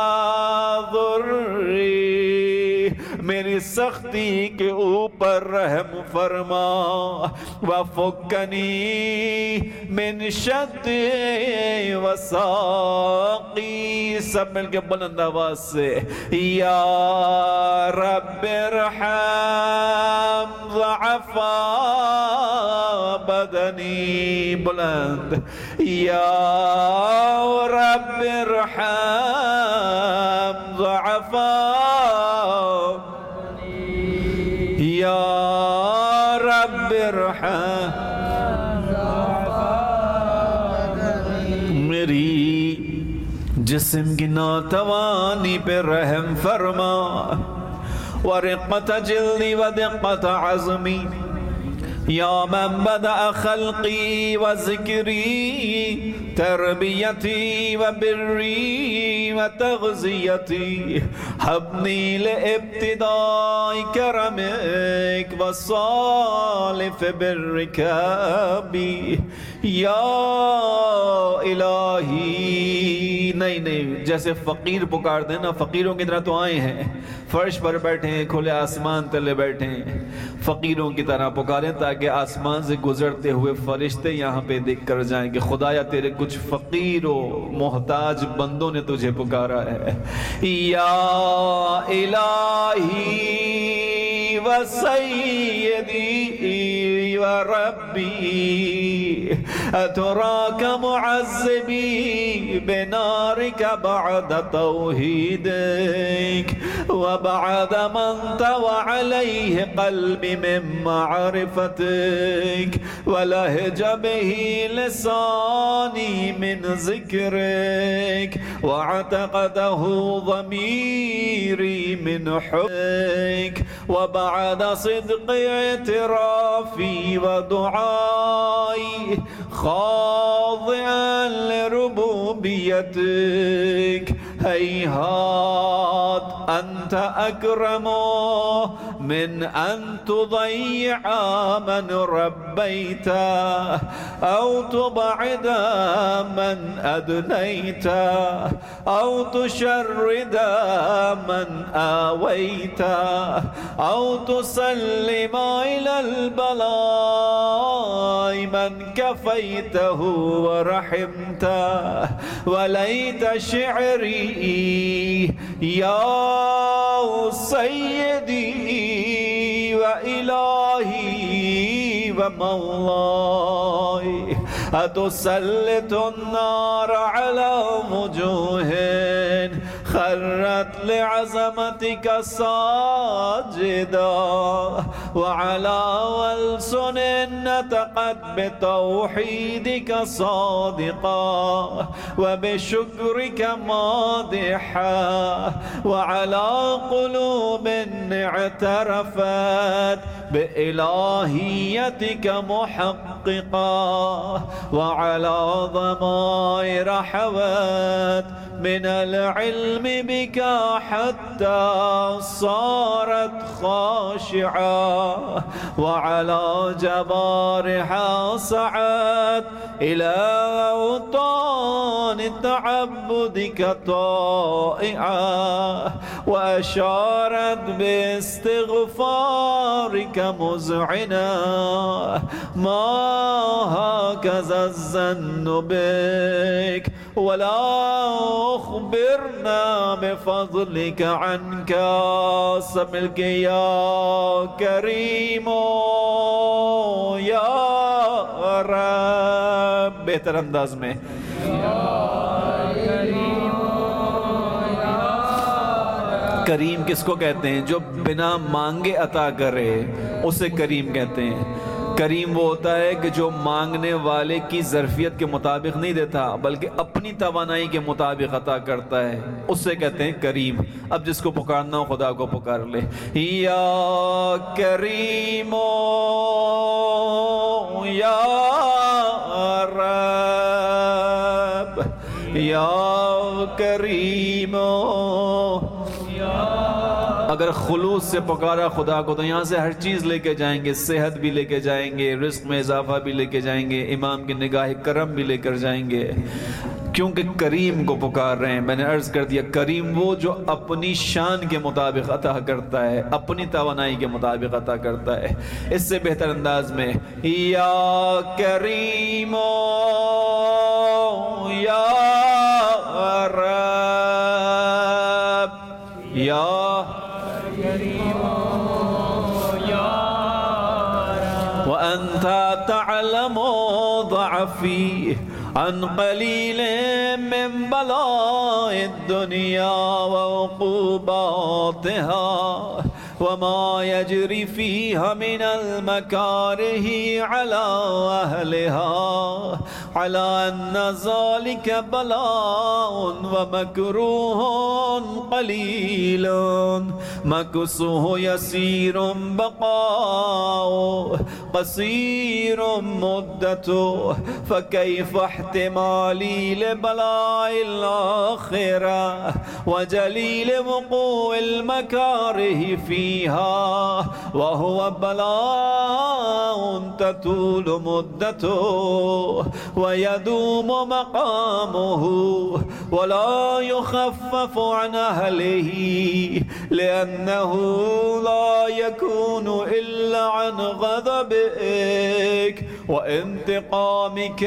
ضری، میری سختی کے اوپر رحم فرما، وفکنی من شد وساقی، سب مل کے بلند آواز سے یا رب ارحم ضعفا بدنی، بلند یا رب ارحم ضعفا یا رب ارحم، میری جسم کی ناتوانی پہ رحم فرما، ورقت جلدی ودقت عظمی، یا من بدأ خلقی وذکری تربیتی وبری وتغذیتی، حبنی لابتداء کرمک وصالف برک بی، یا الہی۔ نہیں نہیں، جیسے فقیر پکار دیں نا، فقیروں کی طرح تو آئے ہیں، فرش پر بیٹھے ہیں، کھلے آسمان تلے بیٹھے ہیں، فقیروں کی طرح پکاریں تاکہ آسمان سے گزرتے ہوئے فرشتے یہاں پہ دیکھ کر جائیں کہ خدایا تیرے کچھ فقیر و محتاج بندوں نے تجھے پکارا ہے۔ یا الہی و سیدی و ربی، اتراک معذبی بنارک بعد توحیدک، وبعد من طوى عليه قلبي من معرفتك، ولهج به لساني من ذكرك، واعتقده ضميري من حبك، وبعد صدق اعترافي ودعائي خاضعا لربوبيتك، هيهات أنت أكرم من أن تضيع من ربيت أو تبعد من أدنيت أو تشرد من آويت أو تسلم إلى البلاء من كفيته ورحمته، وليت شعري یا سیدی و الہی و مولائی، اتسلط النار على وجوه خرت لعظمتك ساجدا، وعلى ألسن نطقت بتوحيدك صادقا، وبشكرك مادحا، وعلى قلوب اعترفت بإلهيتك محققا، وعلى ضمائر حوت من العلم بك حتى صارت خاشعة، وعلى جبارح سعت إلى أوطان تعبدك طائعة، وأشارت باستغفارك مذعنا، ما هكذا الظن بك، ولا أخبرنا بفضلك عنك، سملك يا كريم يا رب. بہتر انداز میں کریم کس کو کہتے ہیں؟ جو بنا مانگے عطا کرے اسے کریم کہتے ہیں. کریم وہ ہوتا ہے کہ جو مانگنے والے کی ظرفیت کے مطابق نہیں دیتا بلکہ اپنی توانائی کے مطابق عطا کرتا ہے، اسے کہتے ہیں کریم. اب جس کو پکارنا ہو خدا کو پکار لے. یا کریم یا رب، یا کریم. اگر خلوص سے پکارا خدا کو تو یہاں سے ہر چیز لے کے جائیں گے، صحت بھی لے کے جائیں گے، رزق میں اضافہ بھی لے کے جائیں گے، امام کی نگاہ کرم بھی لے کر جائیں گے، کیونکہ کریم کو پکار رہے ہیں. میں نے عرض کر دیا کریم وہ جو اپنی شان کے مطابق عطا کرتا ہے، اپنی توانائی کے مطابق عطا کرتا ہے. اس سے بہتر انداز میں یا کریم یا رب، یا وأنت تعلم ضعفي عن قليل من بلاء الدنيا وعقوباتها وما يجري فيها من المكاره على أهلها، على أن ذلك بلاء ومكروه قليل مكسه يسير بقاء قصير مدته، فكيف احتمالي لبلاء الآخرة وجليل وقوع المكاره فيها وهو بلاء تطول مدته ويدوم مقامه ولا يخفف عن أهله، لأنه لا يكون إلا عن غضبك وانتقامك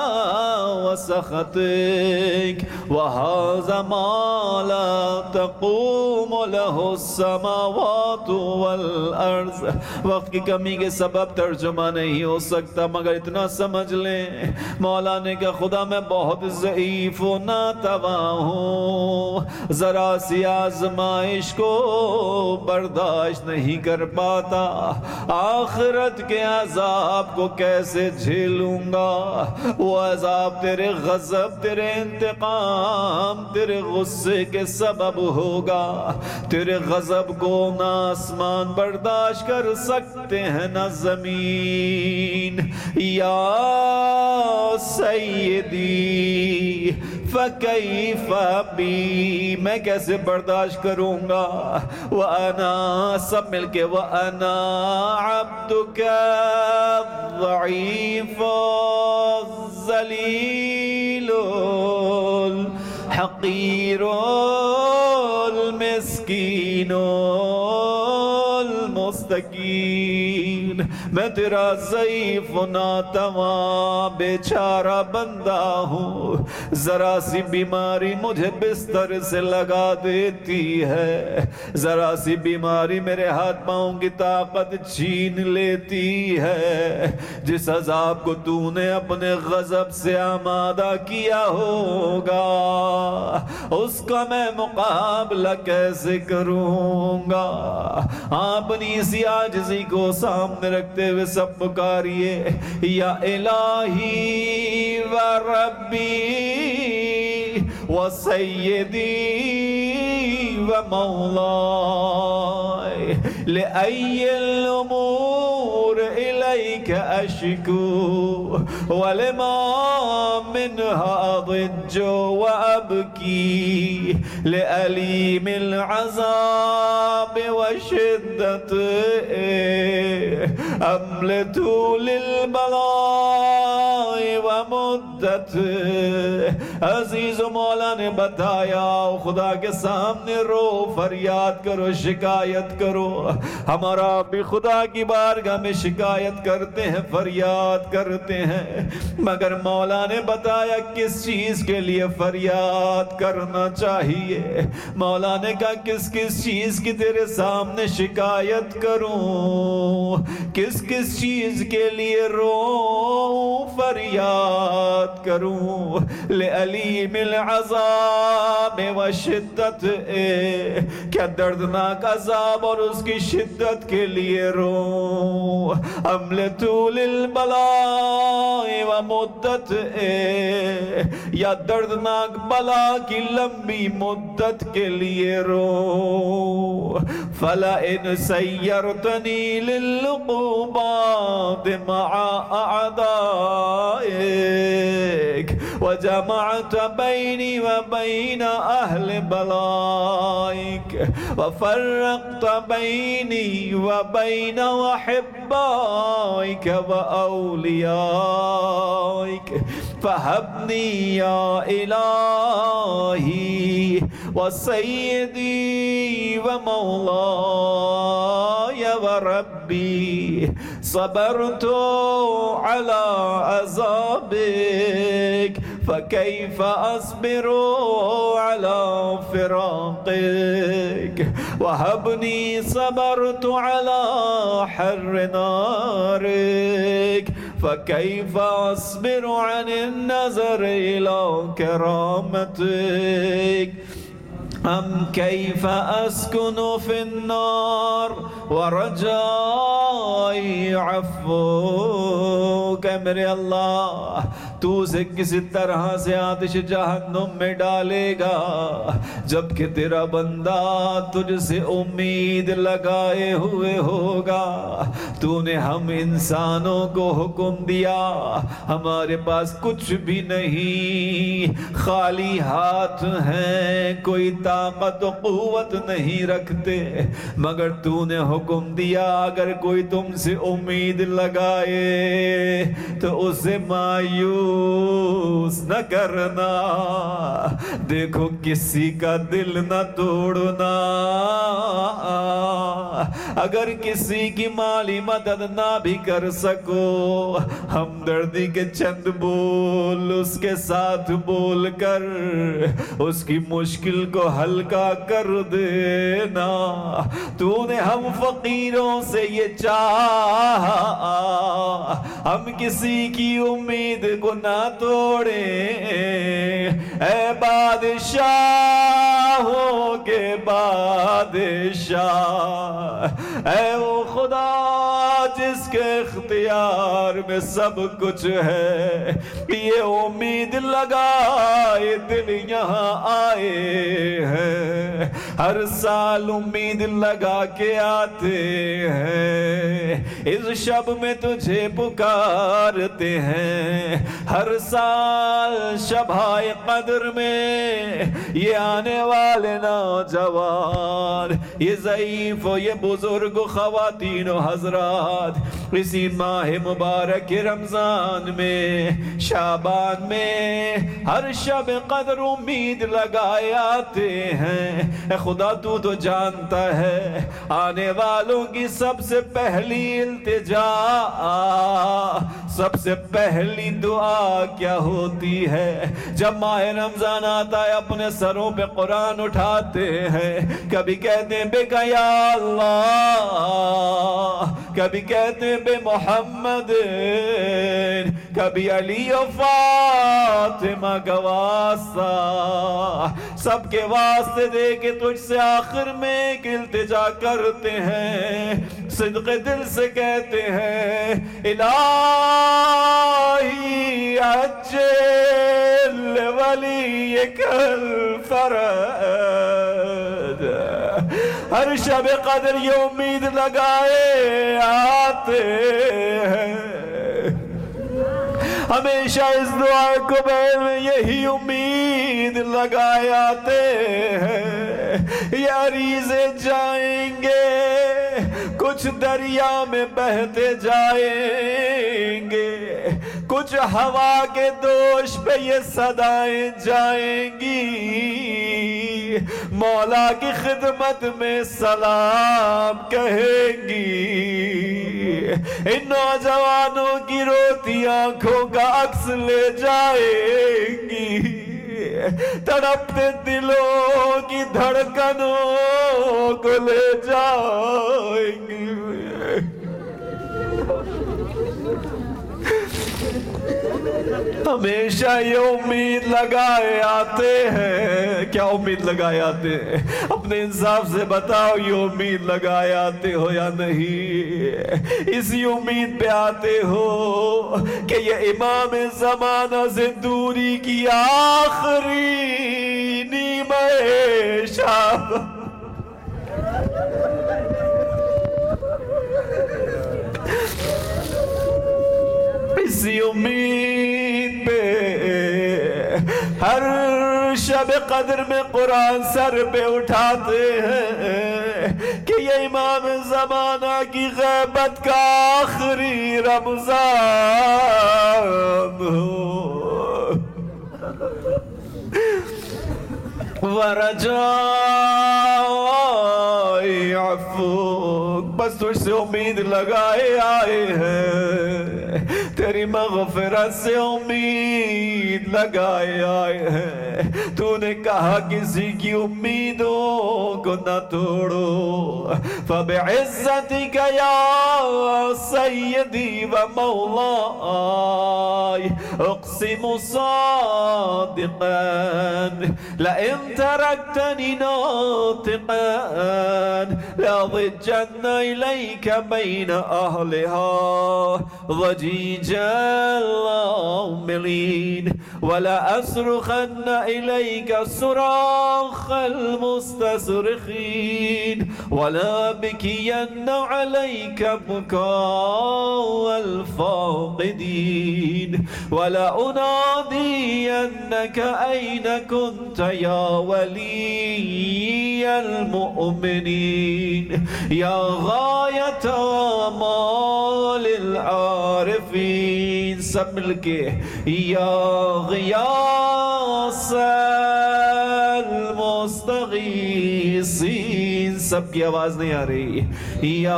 وسخطك، وهذا ما لا تقوم له السماوات والارض. وقت کی کمی کے سبب ترجمہ نہیں ہو سکتا مگر اتنا سمجھ لیں مولا نے کہا خدا میں بہت ضعیف و ناتواں ہوں، ذرا سی آزمائش کو برداشت نہیں کر پاتا، آخرت کے عذاب کو کیسے جھیلوں گا؟ وہ عذاب تیرے غضب، تیرے انتقام، تیرے غصے کے سبب ہوگا. تیرے غضب کو نہ آسمان برداشت کر سکتے ہیں نہ زمین. یا سیدی فکیف بی، میں کیسے برداشت کروں گا؟ وَأَنَا، سب مل کے وَأَنَا عَبْدُكَ الضعيف الذليل الحقير المسكين المستكين. میں تیرا ضعیف و ناتواں بیچارہ بندہ ہوں، ذرا سی بیماری مجھے بستر سے لگا دیتی ہے، ذرا سی بیماری میرے ہاتھ پاؤں کی طاقت چھین لیتی ہے. جس عذاب کو تو نے اپنے غضب سے آمادہ کیا ہوگا اس کا میں مقابلہ کیسے کروں گا؟ اپنی اسی عاجزی کو سامنے رکھتے ہوئے سب پکاریے یا الہی و ربی و سیدی و مولائی، لأی الامور الیک اشکو ولما منها اضج وابکی، لألیم العذاب وشدت املتو للبلاء ومدت عزیز و مولا نے بتایا خدا کے سامنے رو، فریاد کرو، شکایت کرو. ہمارا بھی خدا کی بارگاہ میں شکایت کرتے ہیں، فریاد کرتے ہیں، مگر مولا نے بتایا کس چیز کے لیے فریاد کرنا چاہیے. مولا نے کہا کس کس چیز کی تیرے سامنے شکایت کروں، کس کس چیز کے لیے رو، فریاد کروں. لعلیم العذاب و شدت، کیا دردناک عذاب اور اس کی شدت کے لیے رو. ام لطول البلاء و مدت، یا دردناک بلا کی لمبی مدت کے لیے رو. فَلَئِنْ سَيَّرْتَنِي لِلْعُقُوبَاتِ مَعَ أَعْدَائِكَ وَجَمَعْتَ بَيْنِي وَبَيْنَ أَهْلِ بَلَائِكَ وَفَرَّقْتَ بَيْنِي وَبَيْنَ وَحِبَّائِكَ وَأَوْلِيَائِكَ فَهَبْنِي يَا إِلَٰهِي وَسَيِّدِي وَمَوْلَايَ وَرَبِّي صَبَرْتُ عَلَى عَذَابِكَ فَكَيْفَ أَصْبِرُ عَلَى فِرَاقِكَ وَهَبْنِي صَبَرْتُ عَلَى حَرِّ نَارِكَ فَكَيْفَ أَصْبِرُ عَنِ النَّظَرِ إِلَى كَرَامَتِكَ أَمْ كَيْفَ أَسْكُنُ فِي النَّارِ وَرَجَائِي عَفْوُكَ. میرے اللہ تو اسے کسی طرح سے آتش جہنم میں ڈالے گا جبکہ تیرا بندہ تجھ سے امید لگائے ہوئے ہوگا. تو نے ہم انسانوں کو حکم دیا، ہمارے پاس کچھ بھی نہیں، خالی ہاتھ ہیں، کوئی طاقت و قوت نہیں رکھتے، مگر تو نے حکم دیا اگر کوئی تم سے امید لگائے تو اسے مایوس نہ کرنا. دیکھو کسی کا دل نہ توڑنا. اگر کسی کی مالی مدد نہ بھی کر سکو، ہمدردی کے چند بول اس کے ساتھ بول کر اس کی مشکل کو ہلکا کر دینا. تو نے ہم فقیروں سے یہ چاہا ہم کسی کی امید کو نہ توڑیں. اے بادشاہوں کے بادشاہ، اے وہ خدا جس کے اختیار میں سب کچھ ہے، یہ امید لگائے دل یہاں آئے ہیں. ہر سال امید لگا کے آتے ہیں، اس شب میں تجھے پکارتے ہیں. ہر سال شبائے قدر میں یہ آنے والے نوجوان، یہ ضعیف و یہ بزرگ و خواتین و حضرات اسی ماہ مبارک رمضان میں، شعبان میں ہر شب قدر امید لگائے آتے ہیں. اے خدا تو تو جانتا ہے آنے والوں کی سب سے پہلی التجا، سب سے پہلی دعا کیا ہوتی ہے؟ جب ماہ رمضان آتا ہے اپنے سروں پہ قرآن اٹھاتے ہیں، کبھی کہتے ہیں بے کا یا اللہ، کبھی کہتے ہیں بے محمد، کبھی علی و فاطمہ کا واسطہ، سب کے واسطے دے کے تجھ سے آخر میں ایک التجا کرتے ہیں، صدق دل سے کہتے ہیں الہی عجل ولیک الفرج. ہر شب قدر یہ امید لگائے آتے ہیں، ہمیشہ اس دعا قبیل میں یہی امید لگائے آتے ہیں. یہ عریضے جائیں گے، کچھ دریا میں بہتے جائیں گے، کچھ کچھ ہوا کے دوش پہ یہ صدائیں جائیں گی، مولا کی خدمت میں سلام کہیں گی، ان نوجوانوں کی روتی آنکھوں کا عکس لے جائیں گی، تڑپتے دلوں کی دھڑکنوں کو لے جائیں گی۔ ہمیشہ یہ امید لگائے آتے ہیں، کیا امید لگائے آتے ہیں؟ اپنے انصاف سے بتاؤ یہ امید لگائے آتے ہو یا نہیں؟ اسی امید پہ آتے ہو کہ یہ امام زمانہ سے دوری کی آخری نیمہ شب، اسی امید پہ ہر شب قدر میں قرآن سر پہ اٹھاتے ہیں کہ یہ امام زمانہ کی غیبت کا آخری رمضان ہو۔ وَرَجَاءِ عَفْوِكَ، بس تجھ سے امید لگائے آئے ہیں، تیری مغفرت سے امید لگائے آئے ہیں۔ تو نے کہا کسی کی امیدوں کو نہ توڑو، فَبِعِزَّتِكَ يَا سَيِّدِي وَمَوْلَاي اقسم صادقا لئن تركتني ناطقا لأضجن إليك بين أهلها ضجيجا العاملين ولا أصرخن إليك صراخ المستصرخين ولا بكين عليك بكاء الفاقدين ولا أنادينك أين كنت يا ولي المؤمنين يا غاية آمال العارفين سب مل کے یا غیاث المستغیثین، سب کی آواز نہیں آ رہی، یا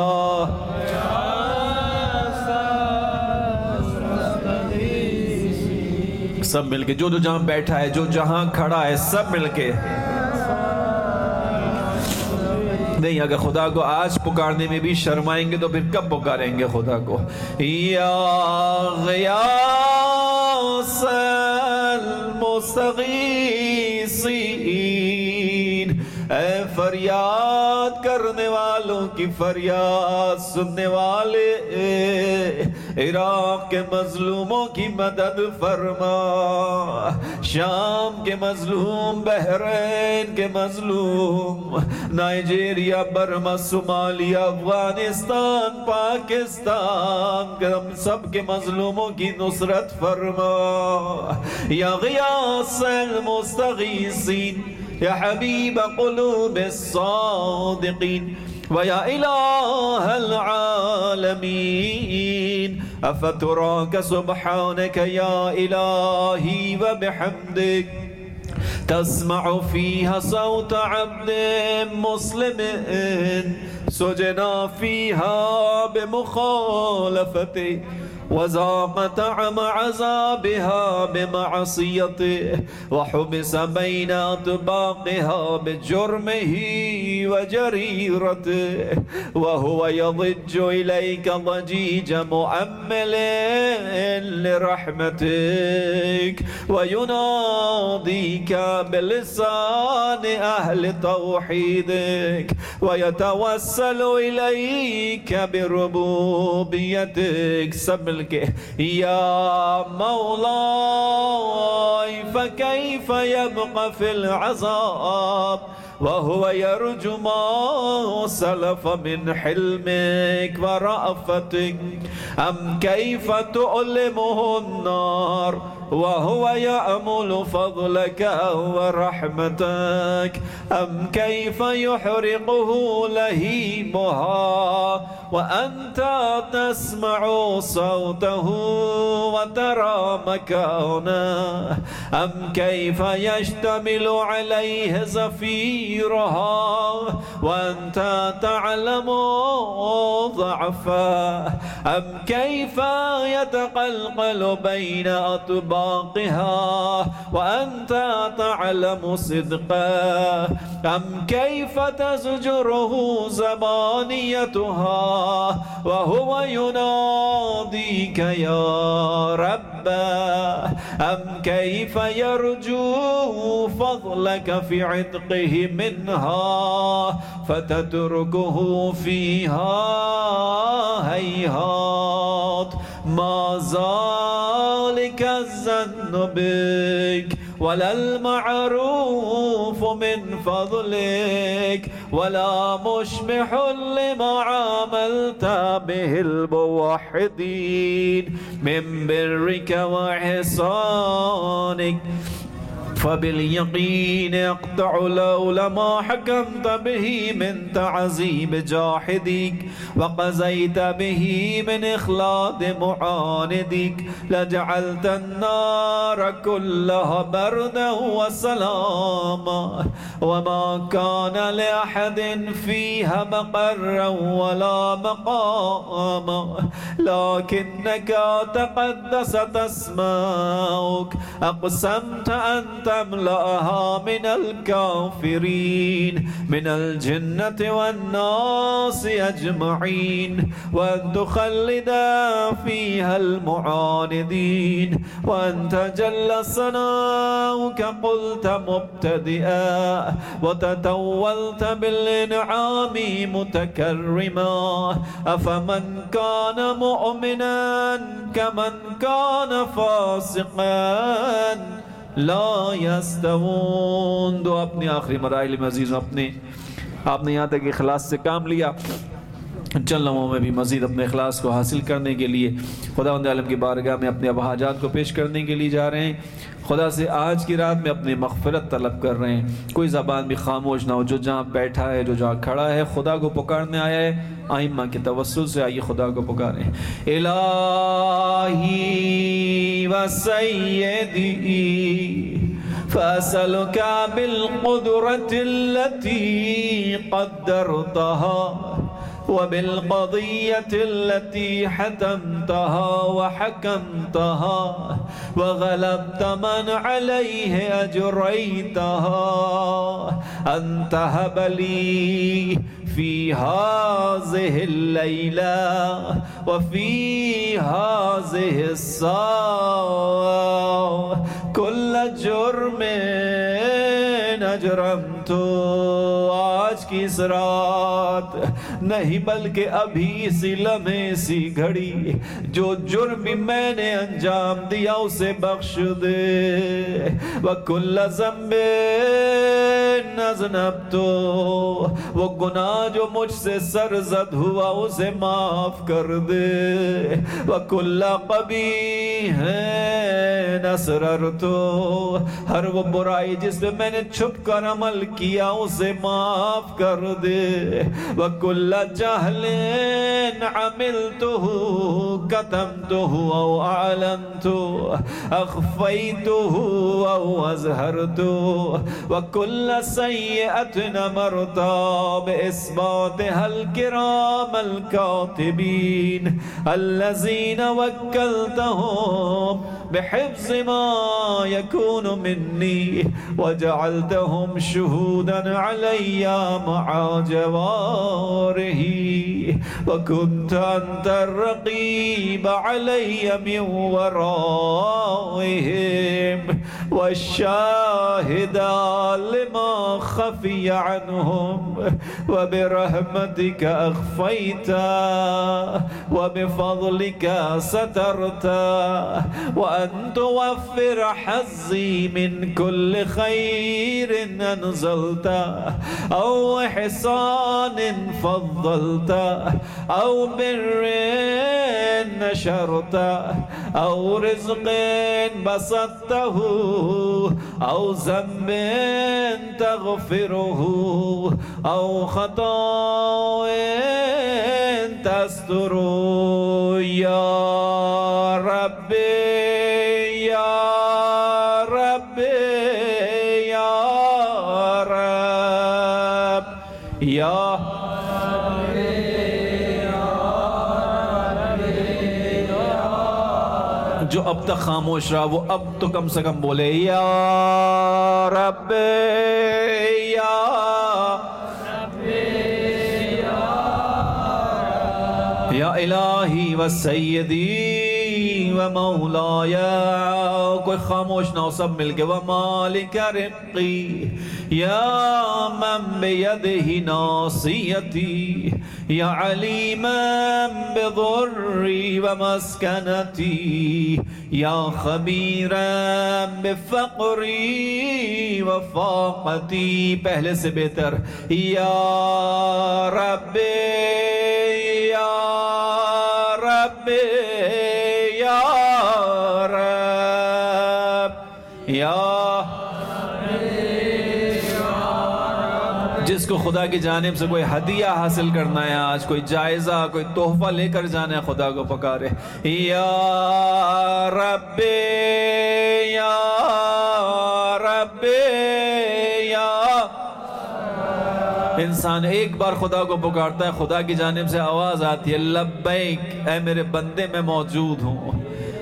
سب مل کے، جو جو جہاں بیٹھا ہے، جو جہاں کھڑا ہے، سب مل کے نہیں، اگر خدا کو آج پکارنے میں بھی شرمائیں گے تو پھر کب پکاریں گے خدا کو؟ یا غیاث المستغیثین، اے فریاد کرنے والوں کی فریاد سننے والے، عراق کے مظلوموں کی مدد فرما، شام کے مظلوم، بحرین کے مظلوم، Nigeria, Burma, Somalia, Afghanistan, Pakistan, ہم سب کے مظلوموں کی نصرت فرما، یا غیاث المستغیثین، یا حبیب قلوب الصادقین، وَيَا إِلَٰهَ الْعَالَمِينَ أَفَتُرَاكَ سُبْحَانَكَ يَا إِلَٰهِي وَبِحَمْدِكَ تسمع فيها صوت عبد مسلم سجنا فيها بمخالفته وذاق طعم عذابها بمعصيته وحبس بين أطباقها بجرمه وجريرته وهو يضج إليك ضجيج مؤمل لرحمتك ويناديك بلسان أهل توحيدك ويتوسل إليك بربوبيتك سب کے یا مولاي فكيف يبقى في العذاب وهو يرجو ما سلف من حلمك ورأفتك أم كيف تؤلمه النار وهو يأمل فضلك ورحمتك أم كيف يحرقه لهيبها وأنت تسمع صوته وترى مكانه أم كيف يشتمل عليه زفيرها وأنت تعلم ضعفه أم كيف يتقلقل بين أطباقها وأنت تعلم صدقه أم كيف تزجره زبانيتها وهو يناديك يا رب أم كيف يرجو فضلك في عتقه منها فتتركه فيها هيهات ما ذلك الظن بك ولا المعروف من فضلك ولا مشبح لما عاملت به الموحدين من برك وإحسانك فباليقين يقطع لولا ما حكمت به من تعذيب جاحدك وقضيت به من إخلاد معاندك لجعلت النار كلها بردا وسلاما وما كان لأحد فيها مقرا ولا مقاما لكنك تقدست اسماؤك أقسمت أن تملأها من الكافرين من الجنة والناس أجمعين وأن تخلد فيها المعاندين وأنت جل ثناؤك قلت مبتدئا وتتولت بالإنعام متكرما أفمن كان مؤمنا كمن كان فاسقا لا यस्तवून। दो अपनी आखिरी मराइल में अजीज़ अपने आपने यहाँ तक इखलास से काम लिया, चंद लम्हों में भी मज़ीद अपने इखलास को हासिल करने के लिए खुदावंद आलम की बारगाह में अपने अब हाजात को पेश करने के लिए जा रहे हैं। खुदा से आज की रात में अपनी मग़फ़िरत तलब कर रहे हैं। कोई ज़बान भी खामोश ना हो, जो जहाँ बैठा है जो जहाँ खड़ा है खुदा को पुकारने आया है, आइम्मा के तवस्सुल से आइए खुदा को पुकारें। इलाही व सय्यदी फअसअलुका बिल-क़ुदरतिल्लती क़द्दरतहा वबिल-क़दिय्यति التي حتمتها وحكمتها وغلبت من عليه أجريتها أن تهب لي في هذه الليلة وفي هذه الساعة كل جرم أجرمته। आज की इस रात नहीं बल्कि अभी इसी लम्हे सी घड़ी जो जुर्म भी मैंने अंजाम दिया उसे बख्श दे। वकुल्ल ज़ंबे नज़नबतो, वो गुनाह जो मुझसे सरज़द हुआ उसे माफ कर दे। वकुल्ल क़बीह नसररतो, हर वो बुराई जिसमें मैंने छुप कर अमल किया उसे माफ कर दे। वकुल्ल जहलिन अमिलतुहु कतमतुहु औ अअलनतुहु अख़फ़यतुहु औ अज़हरतुहु वकुल्ल सय्यअतिन मरता बिइस्बातिहल किरामल कातिबीन अल्लज़ीन वक्कलतहुम बिहिफ़्ज़ मा यकूनु मिन्नी वजअलतहुम शुहूदन अलैया मआ जवारिही वकुन्त अन्त अर्रक़ीब अलैया मिन वराइहिम वश्शाहिदा लिमा ख़फ़िया अन्हुम वबिरहमतिका अख़फ़यता वबिफ़ज़लिका सतरता वअन तुवफ़्फ़िर हज़्ज़ी मिन कुल्लि ख़ैरिन अनज़लता औ इहसानिन फ़ज़्ज़लता औ बिर्रिन نشرت او رزق بسطته او ذنب تغفره او خطا تستر یا رب یا رب یا رب یا جو اب تک خاموش رہا وہ اب تو کم سے کم بولے یا رب یا یا الہی و سیدی و مولایا. کوئی خاموش نہ ہو، سب مل کے و مالک رقی یا من بیدہ ناصیتی یا علیما بضری و مسکنتی یا خبیرا بفقری و فاقتی. پہلے سے بہتر یا رب یا رب یا رب یا. جس کو خدا کی جانب سے کوئی ہدیہ حاصل کرنا ہے، آج کوئی جائزہ کوئی تحفہ لے کر جانا ہے، خدا کو پکارے یا رب یا رب یا. انسان ایک بار خدا کو پکارتا ہے، خدا کی جانب سے آواز آتی ہے لبیک، اے میرے بندے میں موجود ہوں.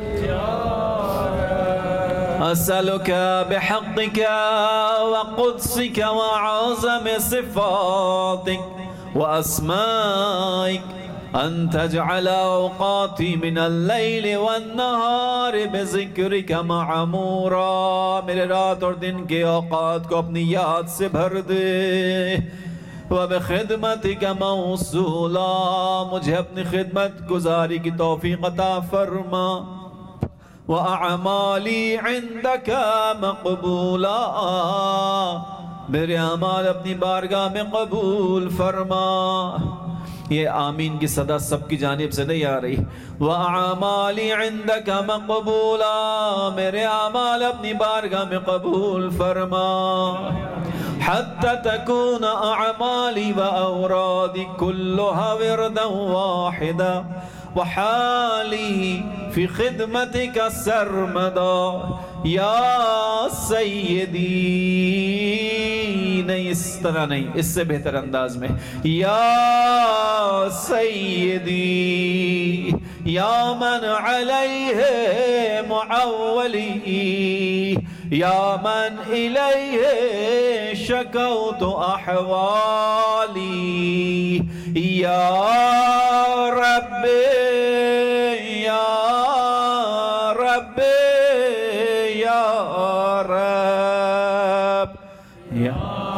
اسألك بحقك وقدسك وعظم صفاتك واسمائك ان تجعل اوقاتي من الليل والنهار بذكرك معمورا. میرے رات اور دن کے اوقات کو اپنی یاد سے بھر دے. وبخدمتك موصولا، مجھے اپنی خدمت گزاری کی توفیق عطا فرما. وَأَعْمَالِي عِنْدَكَ مَقْبُولًا، میرے اعمال اپنی بارگاہ میں قبول فرما. یہ آمین کی صدا سب کی جانب سے نہیں آ رہی. وَأَعْمَالِي عِنْدَكَ مَقْبُولًا، میرے اعمال اپنی بارگاہ میں قبول فرما. حَتَّى تَكُونَ أَعْمَالِي وَأَوْرَادِي كُلُّهَا وِرْدًا وَاحِدًا وحالی فی خدمتک سرمدا. یا سیدی، نہیں اس طرح نہیں، اس سے بہتر انداز میں یا سیدی یا من علیہ معولی یا من الیہ شکوت احوالی. یا رب یا رب یا رب یا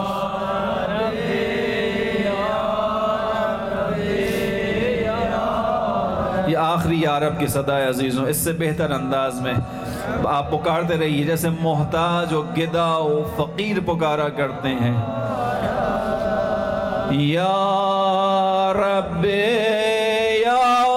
یہ آخری یا رب کی صدا ہے عزیزوں. اس سے بہتر انداز میں آپ پکارتے رہیے جیسے محتاج و گدا و فقیر پکارا کرتے ہیں. یا رب یا.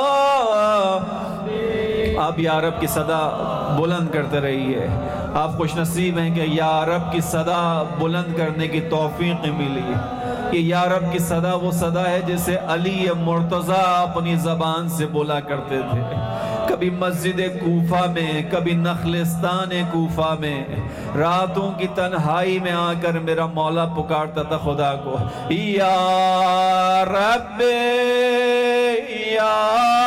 آپ یا رب کی صدا بلند کرتے رہیے. آپ خوش نصیب ہیں کہ یا رب کی صدا بلند کرنے کی توفیق ملی. کہ یا رب کی صدا وہ صدا ہے جسے علی مرتضیٰ اپنی زبان سے بولا کرتے تھے. کبھی مسجد کوفہ میں، کبھی نخلستان کوفہ میں، راتوں کی تنہائی میں آ کر میرا مولا پکارتا تھا خدا کو یا رب یا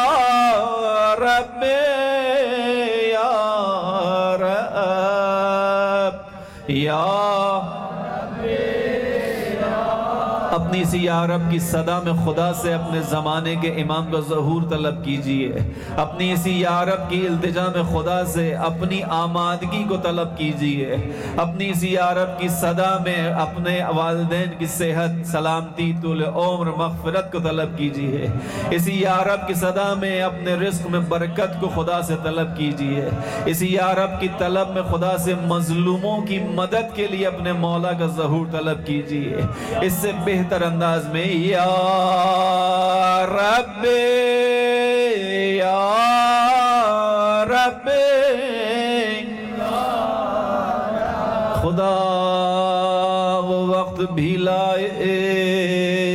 رب یا رب یا. اپنی اسی یا رب کی صدا میں خدا سے اپنے زمانے کے امام کا ظہور طلب کیجئے. اپنی اسی یا رب کی التجا میں خدا سے اپنی آمادگی کو طلب کیجئے. اپنی اسی یا رب کی صدا میں اپنے والدین کی صحت، سلامتی، طول عمر، مغفرت کو طلب کیجئے. اسی یا رب کی صدا میں اپنے رزق میں برکت کو خدا سے طلب کیجئے. اسی یا رب کی طلب میں خدا سے مظلوموں کی مدد کے لیے اپنے مولا کا ظہور طلب کیجئے. اس سے بہتر انداز میں یا رب یا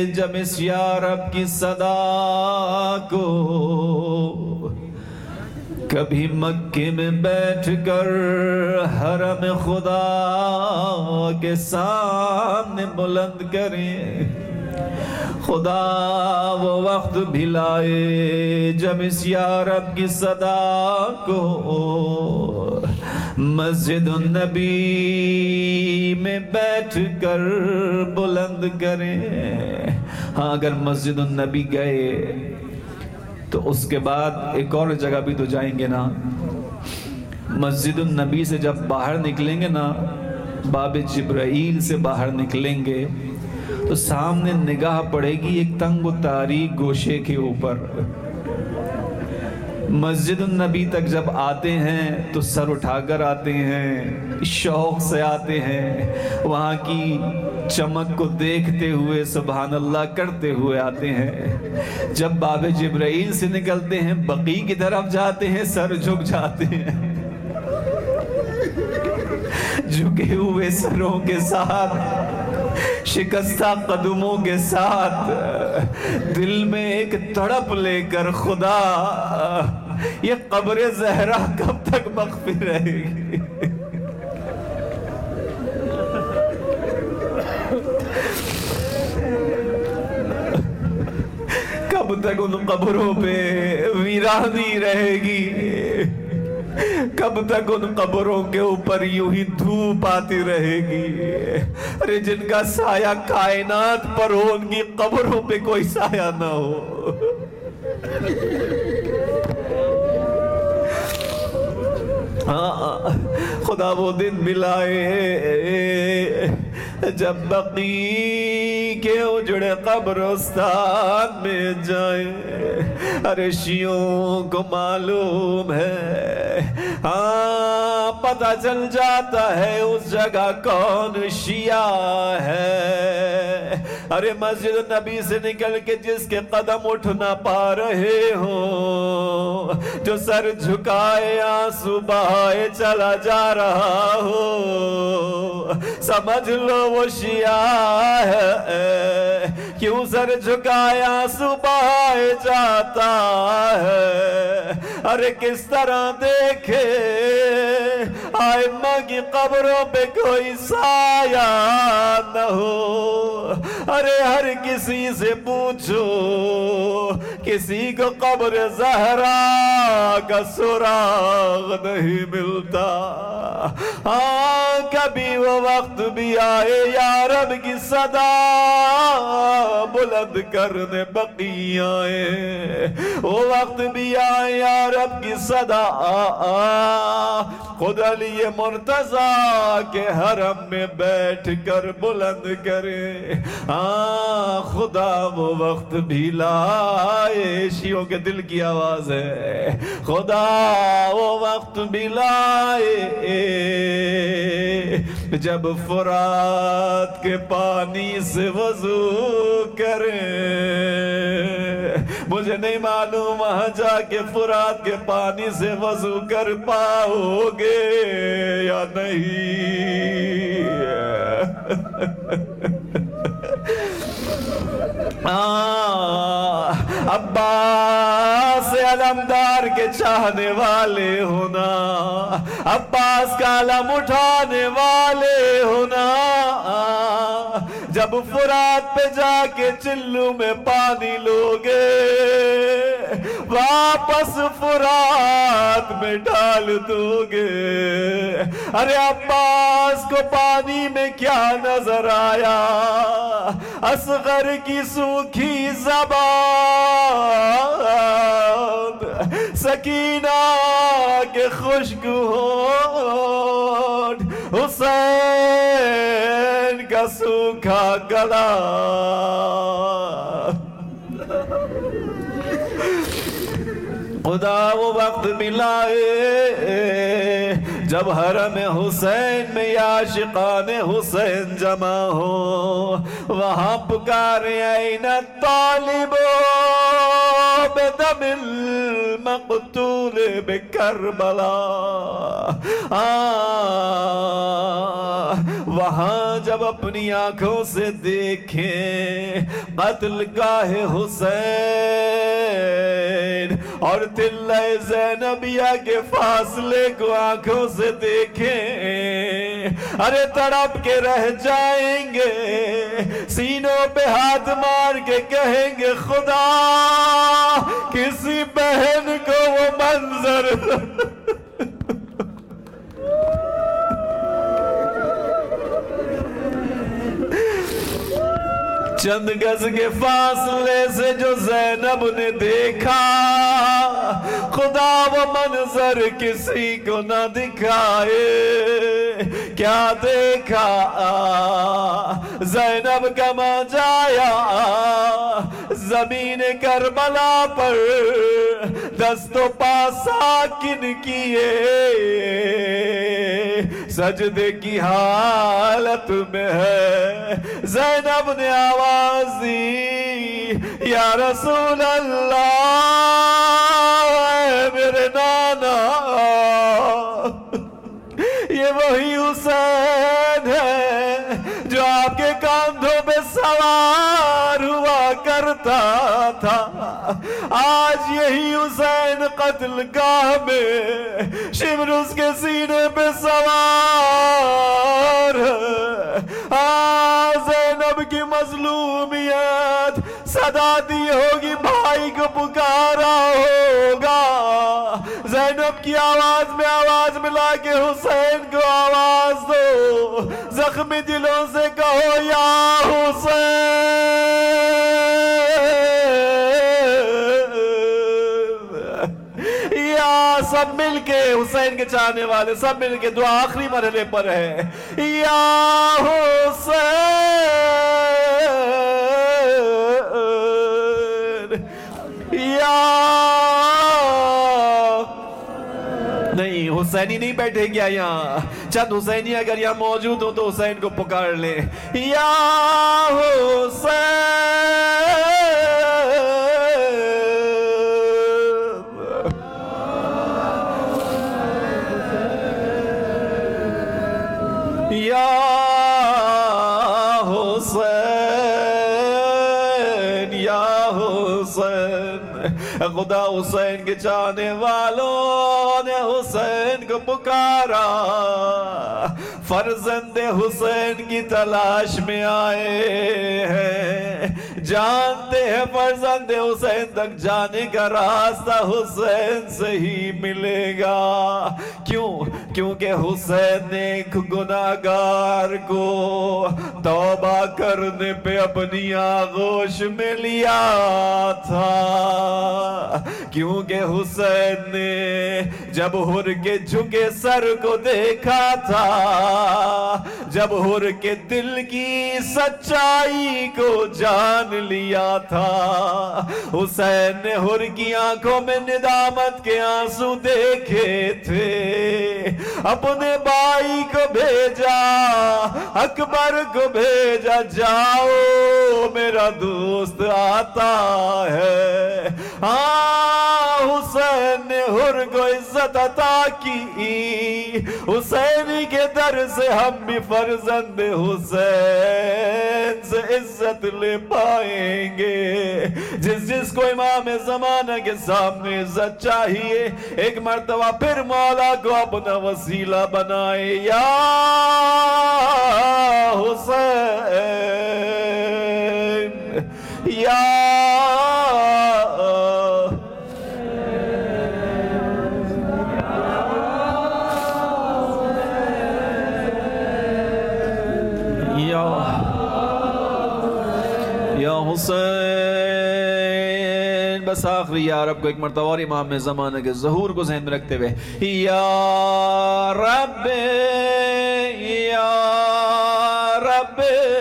جب اس یارب کی صدا کو کبھی مکے میں بیٹھ کر حرم خدا کے سامنے بلند کریں، خدا وہ وقت بھی لائے جب اس یارب کی صدا کو مسجد النبی میں بیٹھ کر بلند کریں۔ ہاں اگر مسجد النبی گئے تو اس کے بعد ایک اور جگہ بھی تو جائیں گے نا۔ مسجد النبی سے جب باہر نکلیں گے نا، باب جبرائیل سے باہر نکلیں گے تو سامنے نگاہ پڑے گی ایک تنگ و تاریک گوشے کے اوپر۔ مسجد النبی تک جب آتے ہیں تو سر اٹھا کر آتے ہیں، شوق سے آتے ہیں، وہاں کی چمک کو دیکھتے ہوئے سبحان اللہ کرتے ہوئے آتے ہیں۔ جب باب جبرائیل سے نکلتے ہیں بقیع کی طرف جاتے ہیں، سر جھک جاتے ہیں، جھکے ہوئے سروں کے ساتھ، شکستہ قدموں کے ساتھ، دل میں ایک تڑپ لے کر خدا یہ قبر زہرا کب تک مخفی رہے گی؟ کب تک ان قبروں پہ ویرانی رہے گی؟ کب تک ان قبروں کے اوپر یوں ہی دھوپ آتی رہے گی؟ ارے جن کا سایہ کائنات پر ہو ان کی قبروں پہ کوئی سایہ نہ ہو۔ ہاں خدا وہ دن ملائے جب بقیع کے اجڑے قبرستان میں جائیں۔ ارے شیعوں کو معلوم ہے، ہاں پتہ چل جاتا ہے اس جگہ کون شیعہ ہے۔ ارے مسجد نبی سے نکل کے جس کے قدم اٹھ نہ پا رہے ہوں، جو سر جھکائے آنسو بہائے چلا جا رہا ہو، سمجھ لو وہ شیعہ ہے۔ کیوں سر جھکائے آنسو بہائے جاتا ہے؟ ارے کس طرح دیکھے ائمہ کی قبروں پہ کوئی سایہ نہ ہو۔ ارے ہر کسی سے پوچھو، کسی کو قبر زہرا کا سراغ نہیں ملتا۔ ہاں کبھی وہ وقت بھی آئے یارب کی صدا بلند کرنے بقیع آئے، وہ وقت بھی آئے یارب کی صدا خود علی مرتضیٰ کے حرم میں بیٹھ کر بلند کرے۔ ہاں خدا وہ وقت بھی لائے، شیعوں کے دل کی آواز ہے، خدا وہ وقت بھی لائے جب فرات کے پانی سے وضو کریں۔ مجھے نہیں معلوم وہاں جا کے فرات کے پانی سے وضو کر پاؤ گے یا نہیں۔ عباس علمدار کے چاہنے والے ہونا، عباس کا علم اٹھانے والے ہونا، جب فرات پہ جا کے چلو میں پانی لوگے واپس فرات میں ڈال دو گے۔ ارے عباس کو پانی میں کیا نظر آیا؟ اصغر کی سوکھی زبان، سکینہ کے خشک ہونٹ، حسین کا سوکھا گلا۔ خدا وہ وقت ملائے جب حرم حسین میں عاشقان حسین جمع ہو، وہاں پکارے این الطالب دم المقتول بکربلا. وہاں جب اپنی آنکھوں سے دیکھیں قتل گاہ حسین اور تلہ زینبیہ کے فاصلے کو آنکھوں سے دیکھیں، ارے تڑپ کے رہ جائیں گے، سینوں پہ ہاتھ مار کے کہیں گے خدا کسی بہن کو وہ منظر. چند گز کے فاصلے سے جو زینب نے دیکھا، خدا وہ منظر کسی کو نہ دکھائے. کیا دیکھا؟ زینب کا ماں جایا زمین کربلا پر دست و پا ساکن کیے، سجدے کی حالت میں ہے. زینب نے آواز دی یا رسول اللہ، میرے نانا یہ وہی حسین ہے جو آپ کے کاندھوں پہ سوار ہوا کرتا تھا. آج یہی حسین قتل گاہ میں شمر اس کے سینے پہ سوار ہے. زینب کی مظلومیت صدا دی ہوگی، بھائی کو پکارا ہوگا. زینب کی آواز میں آواز ملا کے حسین کو آواز دو، زخمی دلوں سے کہو یا حسین یا. سب مل کے حسین کے چاہنے والے سب مل کے دعا آخری مرحلے پر ہے. یا حسین یا نہیں، حسینی نہیں بیٹھے گیا یہاں، چند حسینی اگر یہاں موجود ہو تو حسین کو پکار لیں. یا حسین یا حسین یا حسین. خدا حسین کے چاہنے والوں نے حسین کو پکارا، فرزند حسین کی تلاش میں آئے ہیں، جانتے ہیں فرزند حسین تک جانے کا راستہ حسین سے ہی ملے گا. کیوں؟ کیونکہ حسین نے ایک گناہگار کو توبہ کرنے پہ اپنی آغوش میں لیا تھا. کیونکہ حسین نے جب ہر کے جھکے سر کو دیکھا تھا، جب ہر کے دل کی سچائی کو جان لیا تھا. حسین نے ہر کی آنکھوں میں ندامت کے آنسو دیکھے تھے. اپنے بھائی کو بھیجا، اکبر کو بھیجا، جاؤ میرا دوست آتا ہے. ہاں حسین نے ہر کو عزت عطا کی. حسینی کے در سے ہم بھی فرزند حسین سے عزت لے پائیں گے. جس جس کو امام زمانہ کے سامنے عزت چاہیے، ایک مرتبہ پھر مولا کو اپنا وسیلہ بنائے. یا حسین یا حسین. بس آخری یا رب کو ایک مرتبہ اور امام زمانہ کے ظہور کو ذہن میں رکھتے ہوئے یا رب یا رب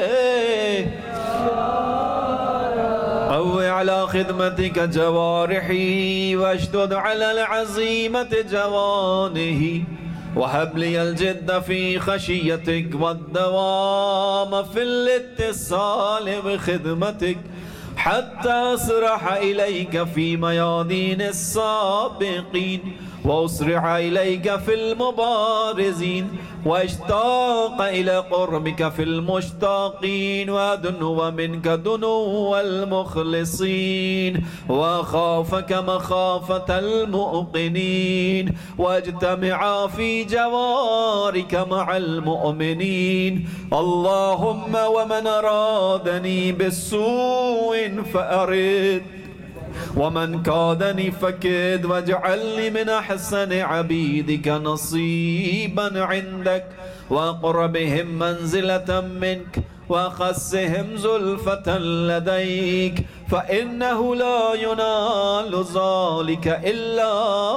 قوّ علی خدمتک جوارحی واشدد علی العزیمت جوانہی وهب لي الجد في خشيتك والدوام في الاتصال بخدمتك حتى أسرح إليك في ميادين السابقين وأسرع إليك في المبارزين واشتاق إلى قربك في المشتاقين وأدنو منك دنو المخلصين وخافك مخافة المؤمنين واجتمعا في جوارك مع المؤمنين. اللهم ومن أرادني بالسوء فأرد ومن كادني فكد واجعلني من أحسن عبيدك نصيبا عندك وأقربهم منزلة منك وأخسهم زلفة لديك فإنه لا ينال ذلك إلا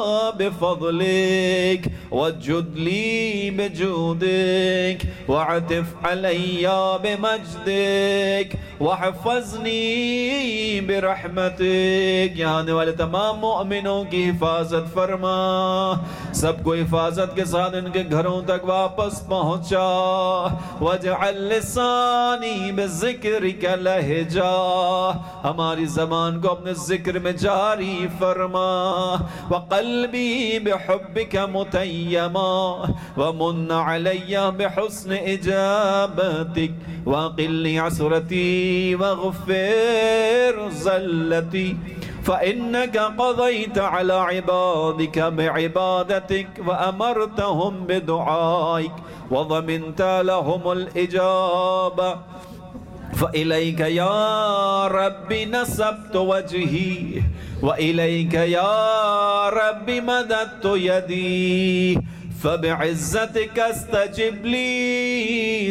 بفضلك واجد لي بجودك واعطف علي بمجدك واحفظني برحمتك. یہاں آنے والے تمام مؤمنوں کی حفاظت فرما, سب کو حفاظت کے ساتھ ان کے گھروں تک واپس پہنچا. واجعل لسانی بذکرک لہجا, ہماری زبان کو اپنے ذکر میں جاری فرما. وقلبی بحبک متیما ومن علی بحسن اجابتک واقلنی عسرتی واغفر زلتی فإنك قضيت على عبادك بعبادتك وأمرتهم بدعائك وضمنت لهم الإجابة. فإليك يا ربي نسبت وجهي وإليك يا ربي مددت يدي فبعزتك استجب لي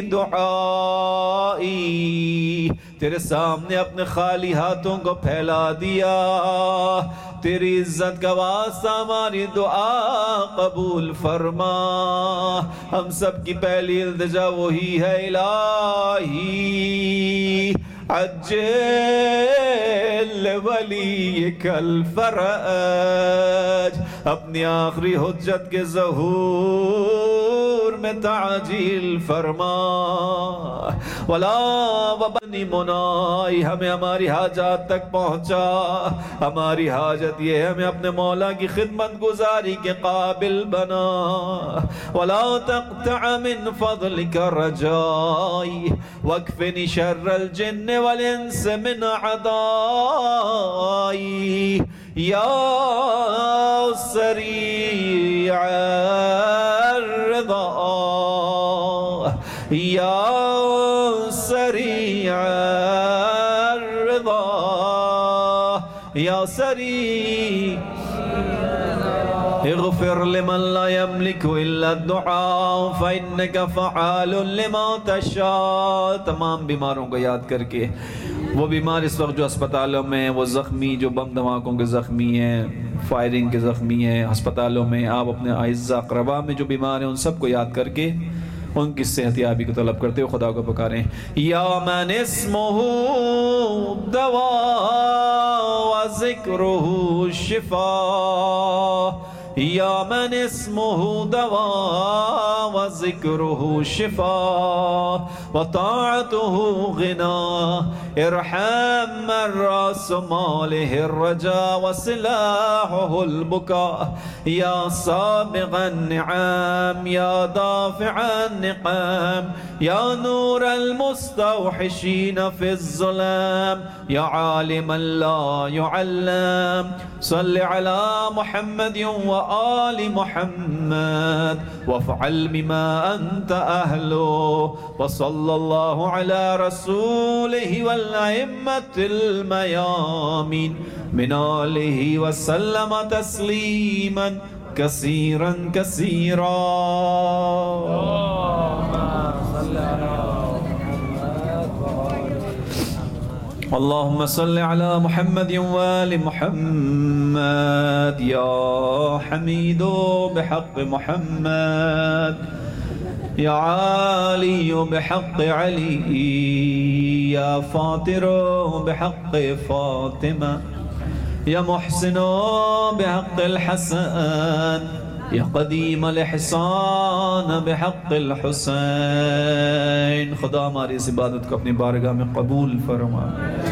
دعائي. تیرے سامنے اپنے خالی ہاتھوں کو پھیلا دیا, تیری عزت کا واسطہ ہماری دعا قبول فرما. ہم سب کی پہلی التجا وہی ہے, الہی عجل ولیک الفرج, اپنی آخری حجت کے ظہور میں تعجیل فرما. ولا وبنی منائی, ہمیں ہماری حاجات تک پہنچا. ہماری حاجت یہ ہے, ہمیں اپنے مولا کی خدمت گزاری کے قابل بنا. ولا تقطع من فضلک رجائی واکفنی شر الجن والانس من عدائی. یا سریع الرضا یا سریع الرضا یا سریع اغفر لمن لا يملك الا الدعاء فانك فعال لما تشاء. تمام بیماروں کو یاد کر کے, وہ بیمار اس وقت جو اسپتالوں میں, وہ زخمی جو بم دھماکوں کے زخمی ہیں, فائرنگ کے زخمی ہیں ہسپتالوں میں, آپ اپنے اعزہ اقربا میں جو بیمار ہیں ان سب کو یاد کر کے ان کی صحت یابی کو طلب کرتے ہوئے خدا کو پکاریں. یا من اسمہ دوا و ذکرہ شفا, یا من اسمہ دوا و ذکرہ شفا و طاعتہ غنا. ارحم من راس مالہ الرجا و سلاحہ البکا. یا سابغ النعام یا دافع النقام یا نور المستوحشین فی الظلام یا عالما لا يعلم. صل علی محمد و آل محمد وافعل بما أنت أهله. وصلى الله على رسوله والأئمة الميامين من آله وسلم تسليما كثيرا كثيرا. اللهم صل على محمد وآل محمد. يا حميد بحق محمد يا عالي بحق علي يا فاطر بحق فاطمة يا محسن بحق الحسن يا قدیم الإحسان بحق الحسین. خدا ہماری اس عبادت کو اپنی بارگاہ میں قبول فرما.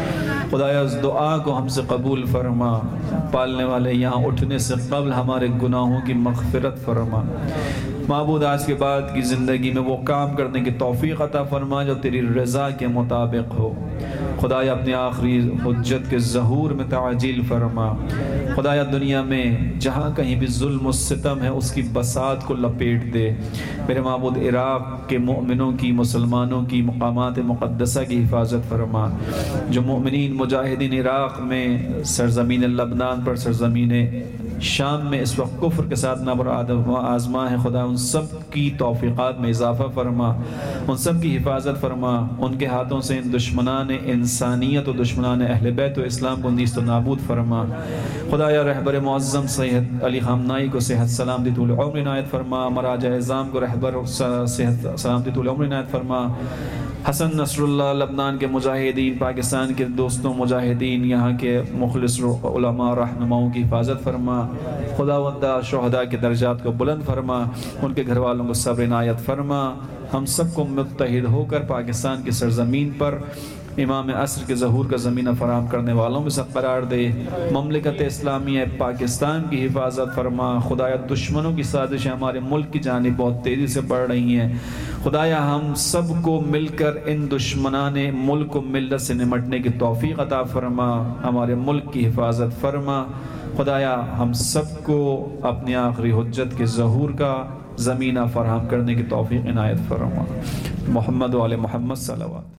خدایا اس دعا کو ہم سے قبول فرما، پالنے والے یہاں اٹھنے سے قبل ہمارے گناہوں کی مغفرت فرما۔ معبود آج کے بعد کی زندگی میں وہ کام کرنے کی توفیق عطا فرما جو تیری رضا کے مطابق ہو۔ خدایا اپنی آخری حجت کے ظہور میں تعجیل فرما۔ خدایا دنیا میں جہاں کہیں بھی ظلم و ستم ہے اس کی بساط کو لپیٹ دے۔ میرے معبود عراق کے مؤمنوں کی، مسلمانوں کی مقامات مقدسہ کی حفاظت فرما۔ جو مؤمنین مجاہدین عراق میں سرزمین لبنان پر، سرزمین شام میں اس وقت کفر کے ساتھ نبر آزما ہے، خدا ان سب کی توفیقات میں اضافہ فرما، ان سب کی حفاظت فرما۔ ان کے ہاتھوں سے ان دشمنان انسانیت و دشمنان اہل بیت و اسلام کو نیست و نابود فرما۔ خدایا رہبر معظم سید علی خامنائی کو صحت سلامتی طول عمر عنایت فرما۔ مراجع اعظام کو رہبر صحت سلامتی طول عمر عنایت فرما۔ حسن نصر اللہ لبنان کے مجاہدین، پاکستان کے دوستوں مجاہدین، یہاں کے مخلص علماء رہنماؤں کی حفاظت فرما۔ خداوندہ شہداء کے درجات کو بلند فرما، ان کے گھر والوں کو صبر عنایت فرما۔ ہم سب کو متحد ہو کر پاکستان کی سرزمین پر امام عصر کے ظہور کا زمینہ فراہم کرنے والوں میں سے قرار دے۔ مملکت اسلامیہ پاکستان کی حفاظت فرما۔ خدایا دشمنوں کی سازشیں ہمارے ملک کی جانب بہت تیزی سے بڑھ رہی ہیں، خدایا ہم سب کو مل کر ان دشمنان ملک و ملت سے نمٹنے کی توفیق عطا فرما، ہمارے ملک کی حفاظت فرما۔ خدایا ہم سب کو اپنی آخری حجت کے ظہور کا زمینہ فراہم کرنے کی توفیق عنایت فرما۔ محمد و آل محمد صلوات۔